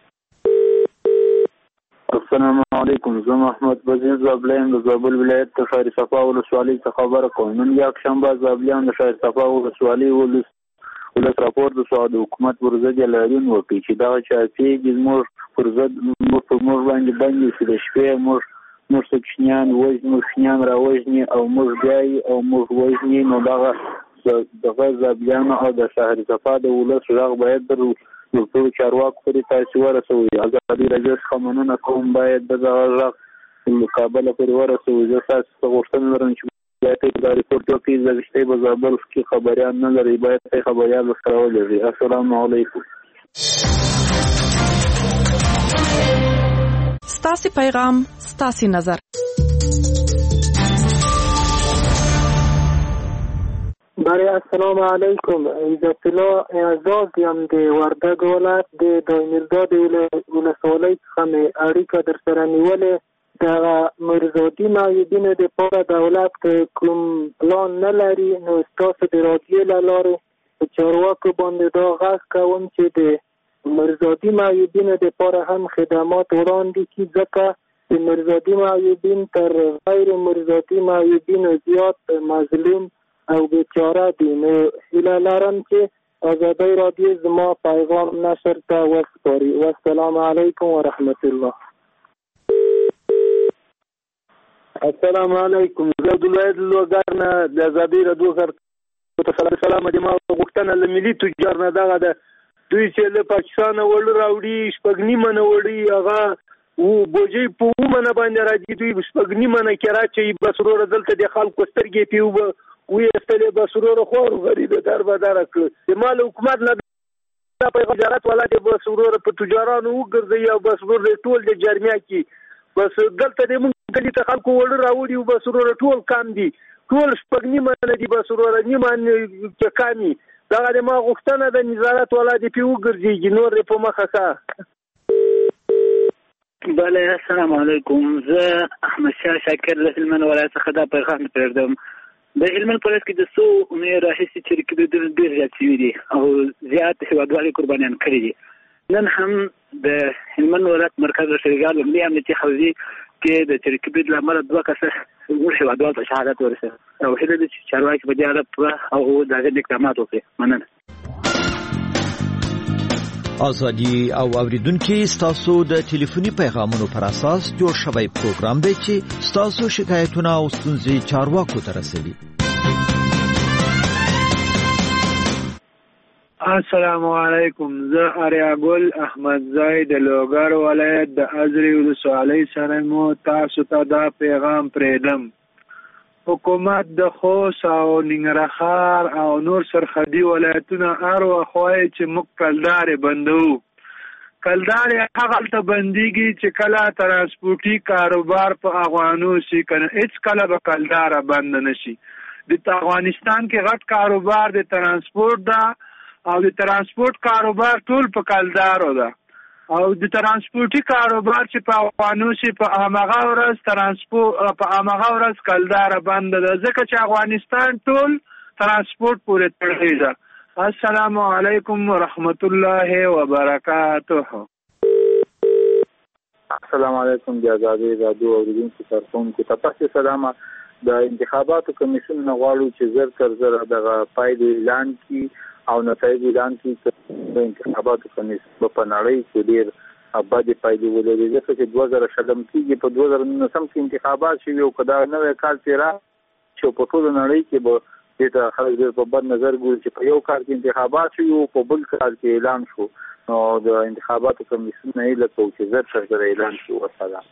السلام علیکم، زه محمد وزیر زابلیم د زابل ولایت د شهر صفا ولسوالۍ څخه خبره کوم. نن یکشنبه زابلیان د شهر صفا ولسوالۍ ولس ولس راپور د سعود حکومت پر ضد اعلان وکړي چې دغه چاپیږي زموږ پر ضد موږ باندې باندې چې د شپې موږ موږ کوچنیان وژني، کوچنیان راوژني او موږ بیایي او موږ وژني. نو دغه دغه زابلیانو او د شهر صفا د ولس غږ باید در یو ټول چارواکو پورې تاسې ورسوئ. ازادي راډیو څخه مننه کوم، باید دغه غږ له کابله پورې ورسوئ. زه ستاسو څخه غوښتنه لرم چې باید ته دا ریپورټ وکړئ. زه رښتیا په زابل کې خبریان نه لرئ، باید ته خبریان ورسره ولېږئ. السلام علیکم. ستاسې پیغام، ستاسې نظر. بله السلام علیکم، عزت الله اعزاز یم د وردګ ولایت د دایمیرداد ولسوالۍ څخه مې اړیکه در سره نیولې. دغه مرزادي معیوبینو دپاره دولت کوم پلان نه لري، نو ستاسو د راډیو له لارې په چارواکو باندې دا غږ کوم چې د مرزادي معیوبینو دپاره هم خدمات وړاندې کړي، ځکه د مرزادي معیوبین تر غیر مرزادي معیوبینو زیات مظلوم او بیچاره دي. نو هیله لرم چې ازادۍ راډیو زما پیغام نشر ته وسپاري. والسلام علیکم ورحمت الله. السلام علیکم، زه عبدالواحد لوګر نه د ازادۍ راډیو سره سلام دي. ما غوښتنه له ملي تجار نه دغه ده، دوی چې له پاکستانه وړ راوړي شپږ نیمه نه وړي، هغه و بوجۍ په اومه نه باندې راځي، دوی شپږ نیمه نه کې راچوي. بس وروره دلته د خلکو سترګې پې اوبه ویستلې، بس وروره خوارو غریب در به دره کړه. د مال حکومت نه دا پیغام تجارت والا دی، بس وروره په تجارانو وګرځوي او بس وروره ټول د جرمیا کې بس دلته د مونږ کلي ته خلکو وړه راوړي او بس وروره ټول کم دي، ټول شپږ نیمه نه دي، بس وروره نیمه کې کامي. دغه د ما غوښتنه د نظارت والا دی پې وګرځېږي، نور یې په مخه ښه. بله السلام علیکم، زه احمد شاه شاکر له هلمند ولایت څخه دا پیغام پرېږدم. د هلمند په ولایت کې د څو اونیو راهیسې چریکي ډېر زیات شوي دي او زیات هېوادوالې قربانیان کړي دي. نن هم د هلمند ولایت مرکز شریګا لومړي امنیتي حوزې کې د چریکي برید له امله دوه کسه زموږ هېوادوالو ته شهادت ورسېد او هیله ده چې چارواکي په دې اړه پوره او د هغې اقدامات وکړي. مننه. ازادي او اوریدونکو ستاسو د ټلیفوني پیغامونو پر اساس جوړ شوی پروګرام دی چې ستاسو شکایتونه او ستونزې چارواکو ته رسوي. السلام علیکم، زه اریاګل احمد زای د لوګر ولایت د ازرې ولسوالۍ سره مو تاسو ته دا پیغام پرېږدم. حکومت د خوست او ننګرهار او نور سرحدي ولایتونه هر وخت وایي چې موږ کلدارې بندوو. کلدارې هغلته بندېږي چې کله ترانسپورټي کاروبار په افغانو شي، که نه هېڅ کله به کلداره بنده نه شي. د افغانستان کې غټ کاروبار د ترانسپورت دا او د ترانسپورت کاروبار ټول په کلدارو ده او د ترانسپورتي کاروبار چې په افغانو سي په هغه ورځ ترانسپورت په هغه ورځ کلدار بند ده ځکه چې افغانستان ټول ترانسپورت پورې تړلی ده. السلام علیکم ورحمت الله وبرکاته. السلام علیکم د آزادۍ راډیو اوریدونکو کارکونکو ته تاسو سلام. د انتخاباتو کمیسیون نه غواړو چې زر تر زر دغه پایلې اعلان کړي او نتایج اعلان کړي. د انتخاباتو کمیسیون په نړۍ کې ډېر ابدي پایلې ولري ځکه چې دوه زره شلم کېږي په دوه زره نولسم کې انتخابات شوي او که دا نوی کال چې را چې په ټوله نړۍ کې به دې ته خلک ډېر په بد نظر ګوري چې په یو کال کې انتخابات شوي او په بل کال کې اعلان شو. نو د انتخاباتو کمیسیون نه هیله کوو چې زر تر زر اعلان شي. وسلام.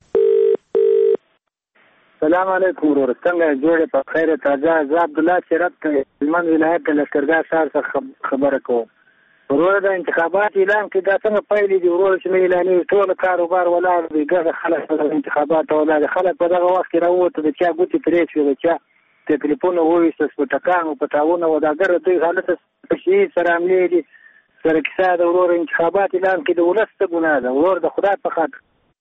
سلام علیکم ورور څنګه جوړې په خیر تازه. زه عبدالله چرت هلمند ولایت د لښکرګاه ښار څخه خبره کوم. ورور د انتخابات اعلان کې دا څنګه پایلې دي ورور چې نه اعلانېږي ټول کاروبار ولاړ دی ګڼ خلک په انتخاباتو ولاړ دي. خلک په دغه وخت کې راووتو د چا ګوتې پرې شوې د چا د تلیفون وویستل په ټکان او په تاوونه و دا ګره دوی حالت شهید سره حملې دي سره کیسه د ورور انتخابات اعلان کې د ولس څه ګناه ده ورور د خدای په خاطر.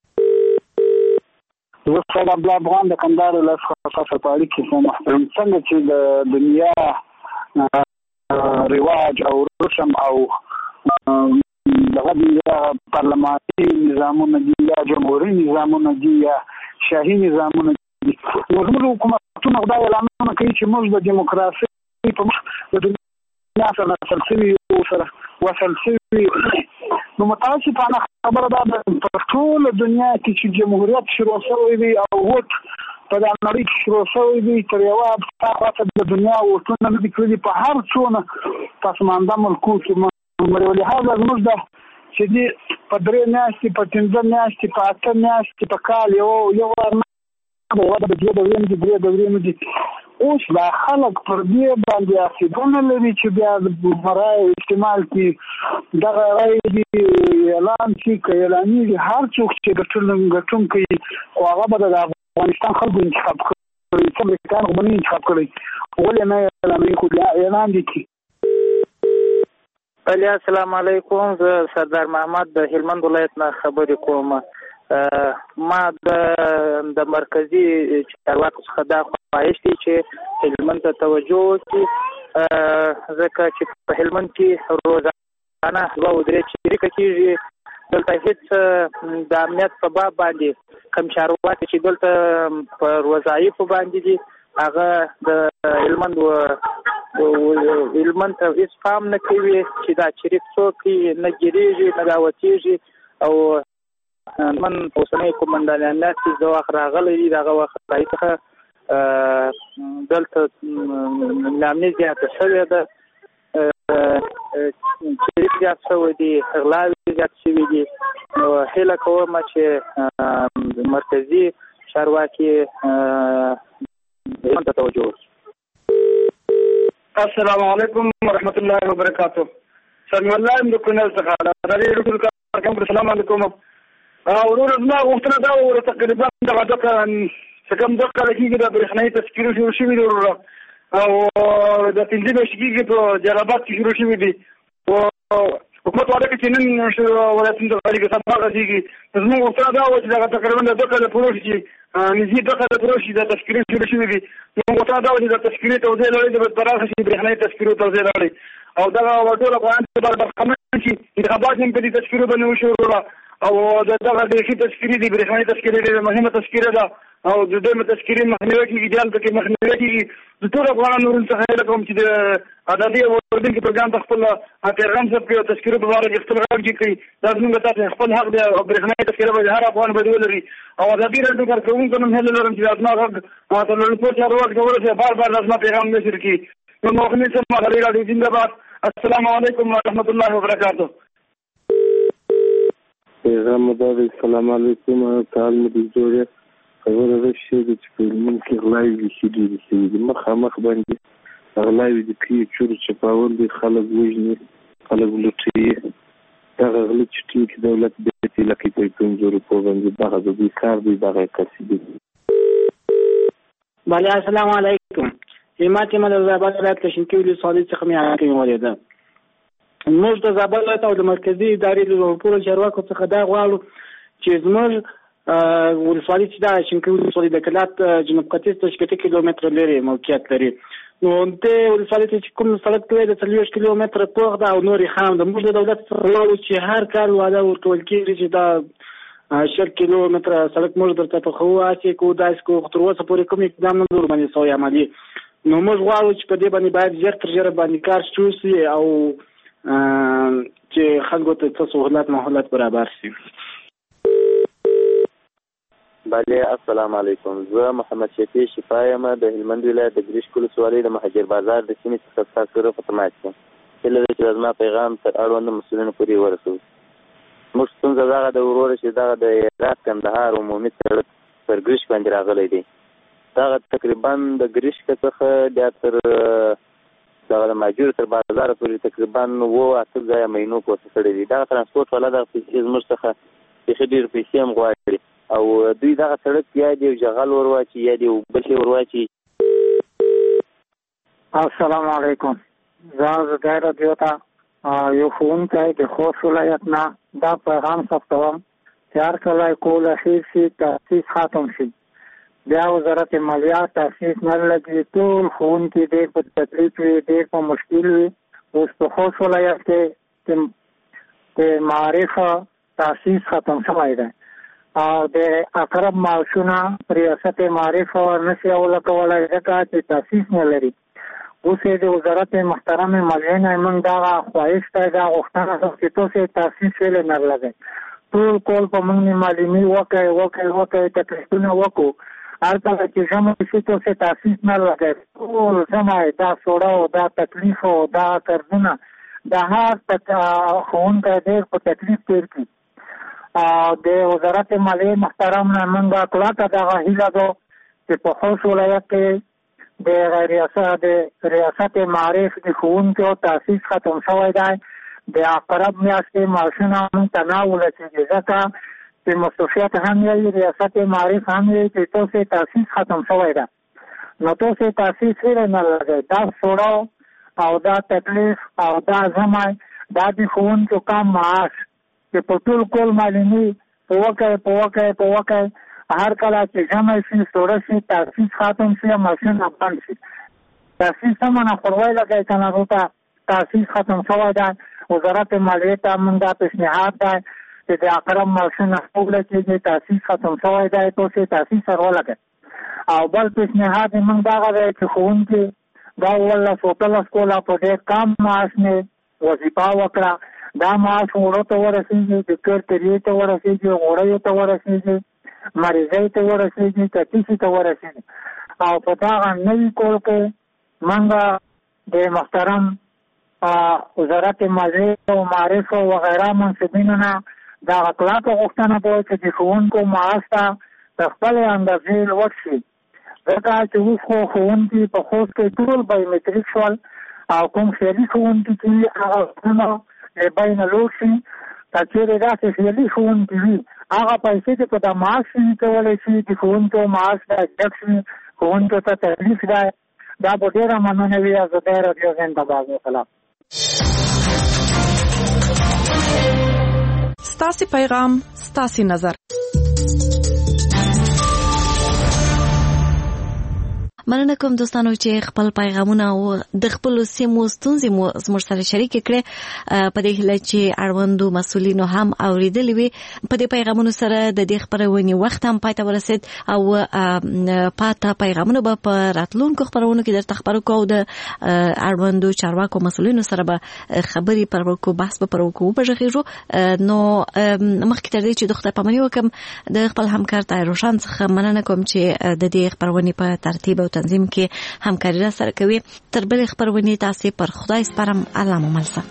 زه سید عبدالله افغان د کندهار ولایت څخه په اړیکو کې محترم څنګه چې د دنیا رواج او رسم او دغه دنیا پارلماني نظامونه دي یا جمهوري نظامونه دي یا شاهي نظامونه دي نو زموږ حکومتونه خدای اعلانونه کوي چې موږ د دیموکراسۍ په مخ د دنیا سره وصل شوي سره وصل شوي نو متاسفانه خبره ده په ټوله دنیا کې چې جمهوریت شروع شوی وي او ووټ په دا نړۍ کې شروع شوی وي تر یوه خواته د دنیا ووټونه نه دي کړي په هر څونه پسمانده ملکونو کې ولهذا زموږ ده چې دي په درې میاشتې په پنځه میاشتې په اته میاشتې په کال یو یو یوه د دوه دورې دي درې دورې دي. اوس دا خلک پر دې باندې عقیدونه لري چې بیا د رایې استعمال کړي دغه رایې دي اعلان شي که اعلانېږي هر څوک چې ګټونکی خو هغه به د افغانستان خلکو انتخاب کړي څه امریکایان خو به نه انتخاب کړی ولې نه اعلانوي خو بیا اعلان دي کړي. بله السلام علیکم. زه سردار محمد د هلمند ولایت نه خبرې کوم. ما د مرکزي چارواکو څخه دا خواهش دی چې هلمند ته توجه وکړي ځکه چې په هلمند کې روزانه دوه او درې چریکه کېږي دلته هېڅ د امنیت په باب باندې کوم چارواکي چې دلته په وظایفو باندې دي هغه د هلمند هلمند ته هېڅ پام نه کوي چې دا چریک څوک نه ګیرېږي نه دا وتېږي او من اوسنی قومندان امنیت چې د وخت راغلی دي دغه وخت ځای څخه دلته نامني زیاته شوې ده چریک زیات شوی دي غلاوې زیات شوي دي نو هیله کوم چې مرکزي چارواکي ته توجه وکړي. السلام علیکم ورحمت الله وبرکاته. سلام الله د کونړ څخه راځي ټول کارکم السلام علیکم. ورور زما غوښتنه دا وه تقریبا دغه دوه څه کم دوه کاله کېږي د برېښنایي تذکرې شروع شوي دي وروره او د پنځه میاشتې کېږي په جلالاباد کې شروع شوي دي حکومت وعده کوي چې نن ولایتونه ته غږېږي سبا غږېږي زموږ غوښتنه دا وه چې دغه تقریبا د دوه کاله پوره شي چې نږدې دوه کاله پوره شي د تذکرې شروع شوي دي زموږ غوښتنه دا وه چې د تذکرې توضیح لړۍ د پراخه شي برېښنایي تذکرو توضیح لړۍ او دغه ټول افغانان ته برخمن شي انتخابات هم په دې تذکرو باندې وشي وروره او دغه دغه تذکرې دي برېښنایي تذکرې ډېره مهمه تذکره ده او د دویمه تذکرې مخنیوی کېږي د هلته کې مخنیوی کېږي د ټولو افغانانو څخه هیله کوم چې د ازادي او اورېدونکي پروګرام ته خپل پیغام ثبت کړي او تذکرو په باره کې خپل غږ کړي دا زموږ تاسو خپل حق دی او برېښنایي تذکره به هر افغان باید ولري او ازادي راډیو کارکوونکو هم هیله لرم چې د زما غږ ته ټولنپوه چارواکو ته ورسوي بار بار د زما پیغام نشر کړي نو موقنین صاحب ازادي راډیو زنده‌باد. السلام علیکم ورحمت الله وبرکاته. پیغام دا السلام علیکم تعال مې جوړه خبره ده چې د فلمون کې غلاوي دي چې دي د مخامخ باندې غلاوي دي په چور چې پاول دي خلک وژني خلک لوټي دا غلط چې ټیم کې دولت به ته لکه په پنځه روپو باندې دغه د کار دی دغه کسي دي. بله السلام علیکم. همت ما د زابل ولایت له شینکۍ ولسوالۍ څخه مې حاکم ولیده. موږ د زابل ولایت او د مرکزي ادارې له ټولو چارواکو څخه دا غواړو چې زموږ ولسوالۍ چې دا شینکۍ ولسوالۍ د کلات جنوب ختیځ ته شپېته کیلومتره لرې موقعیت لري. نو دې ولسوالۍ ته چې کوم سړک دی د څلوېښت کیلومتره پوخ ده او نورې خام ده. موږ د دولت څخه غواړو چې هر کال وعده ورکول کېږي چې دا شل کیلومتره سړک موږ درته پخوو، هسې کوو، داسې کوو، خو تر اوسه پورې کوم اقدام نه در باندې سوی عملي. نو موږ غواړو چې په دې باندې باید ژر تر ژره باندې کار شروع شي او چې خلکو ته څه سهولت مهولت برابر شي. بله السلام علیکم. زه محمد شفیع شفا یم د هلمند ولایت د ګریشک ولسوالۍ د مهاجر بازار د سیمې څخه ستاسو سره په تماس یم. هیله ده چې زما پیغام تر اړوندو مسؤلینو پورې ورسوي. موږ ستونزه دغه د وروره چې دغه د هرات کندهار عمومي سړک پر ګریشک باندې راغلی دی. دغه تقریبا د ګریشک څخه بیا تر دغه د ماجور تر بازار پورې تقریبا اووه اته ځایه مینو پورته کړی دی. دغه ترانسپورټ والا دغه پیسې زموږ څخه بیخي ډېرې پیسې هم غواړي او دوی دغه سړک یا دې جغل ور واچي یا دې اوبه شي ور واچي. السلام علیکم. زه زګای راډیو ته یو ښوونکی د خوست ولایت نه دا پیغام ثبتوم چې هر کله کول اخیر شي تاسیس ختم شي بیا وزارت مالیات تاسیس نه لګي، ټول ښوونکي ډېر په تکلیف وي، ډېر په مشکل وي. اوس په خوست ولایت کې د معارف تاسیس ختم شوی دی او د اقرب معاشونه ریاست معارف نشي ورکولی ځکه چې تاسیس نه لري. اوس یې د وزارت محترم مالیې نه موږ دغه خواهش دی، دا غوښتنه ده چې تاسې تاسیس ولې نه لګئ. ټول کول په موږ معلمي وکړئ وکړئ وکړئ تکلیفونه وکړو. هر کله چې ژمی شي تاسې تاسیس نه لګئ. ټول ژمی دا سوړه او دا تکلیف او دا قرضونه د هر ښوونکی ډېر په تکلیف تېر کړي. د وزارت مالیې محترم نه موږ کلکه دغه هیله ده چې په خوست ولایت کې د ریاست د ریاست معارف د ښوونکو تاسیس ختم شوی دی. د اقرب میاشتې معاشونه موږ ته نه ورسېږي ځکه چې مصروفیت هم یې ریاست معارف هم یې چې تاسې تاسیس ختم شوی ده. نو تاسې تاسیس ولې نه لګئ. دا سوړه او دا تکلیف او دا ژمی دا د ښوونکو کم معاش چې په ټول کول معلمي په وکړئ په وکړئ په وکړئ. هر کله چې ژمی شي سوړه شي تاسیس ختم شي ماشین بند شي. تاسیس هم نه خروی لګئ که نه ورته تاسیس ختم شوی دی. وزارت مالیې ته موږ دا پیشنهاد دی چې د اقرب معاشونه ولګېږي، تاسیس ختم شوی دی، تاسې تاسیس سره ولګئ. او بل پیشنهاد یې موږ دغه دی چې ښوونکي دا اوولس اتلس کاله په ډېر کم معاش مې وظیفه وکړه. دا معاش وړو ته ورسېږي، د کور تریې ته ورسېږي، غوړیو ته ورسېږي، مریضۍ ته ورسېږي، تکلیفي ته ورسېږي. او په دغه نوي کور کې موږ د محترم وزارت مالیې او معارف وغیره منصبینو نه دغه کلکه غوښتنه ده چې د ښوونکو معاش ته د خپلې اندازې لوړ شي. ځکه چې اوس خو ښوونکي په خوست کې ټول بایومټریک شول او کوم خیالي ښوونکي چې وي هغه وختونه له بیې نه لوړ شي. که چېرې داسې خیالي ښوونکي وي هغه پیسې چې په د معاش شي کولی شي د ښوونکو معاش باید ډک شي، ښوونکو ته تکلیف دی. دا به ډېره مننه وي. زه د راډیو زنده‌باد. وسلام. ستاسې پیغام ستاسې نظر. مننه کوم دوستانو چې خپل پیغامونه او د خپل سیمو ستونزې مو زموږ سره شریک کړي. په دې هیله چې اړوندو مسؤلینو هم اوریدلې وي. په دې پیغامونو سره د دې خبرونې وخت هم پای ته ورسید او پاته پیغامونه به په راتلونکو خبرونو کې درته خبرو کوو. د اړوندو چارواکو مسؤلینو سره به خبرې پر وکړو، بحث به پر وکړو په ژغېږو. نو مخکې تر دې چې د خدای پاماني وکړم د خپل همکار طاهر روشن څخه مننه کوم چې د دې خبرونې په ترتیب او تنظیم کې همکاري را سره کوي. تر بلې خبرونې تاسې پر خدای سپارم. الله مو ملسه.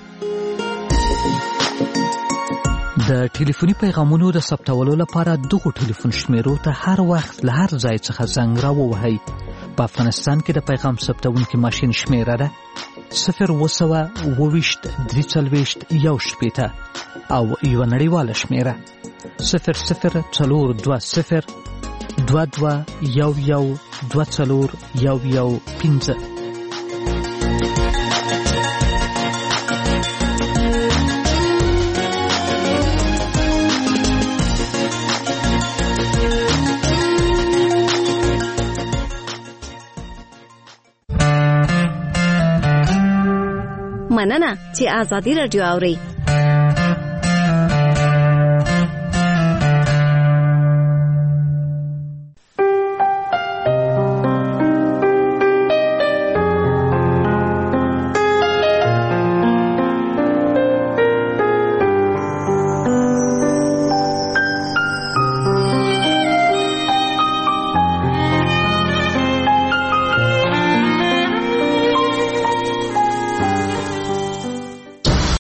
د ټلیفوني پیغامونو د ثبتولو لپاره دغه ټلیفون شمیرو ته هر وخت له هر ځای څخه زنګ راووهئ. په افغانستان کې د پیغام ثبتونکي ماشین شمیره ده صفر اووه سوه اووه ویشت درې څلوېښت یو شپېته او یوه نړیواله شمیره صفر صفر څلور دوه صفر دوه دوه یو یو دوه څلور یو یو پنځه. مننه چې ازادي رادیو اوري.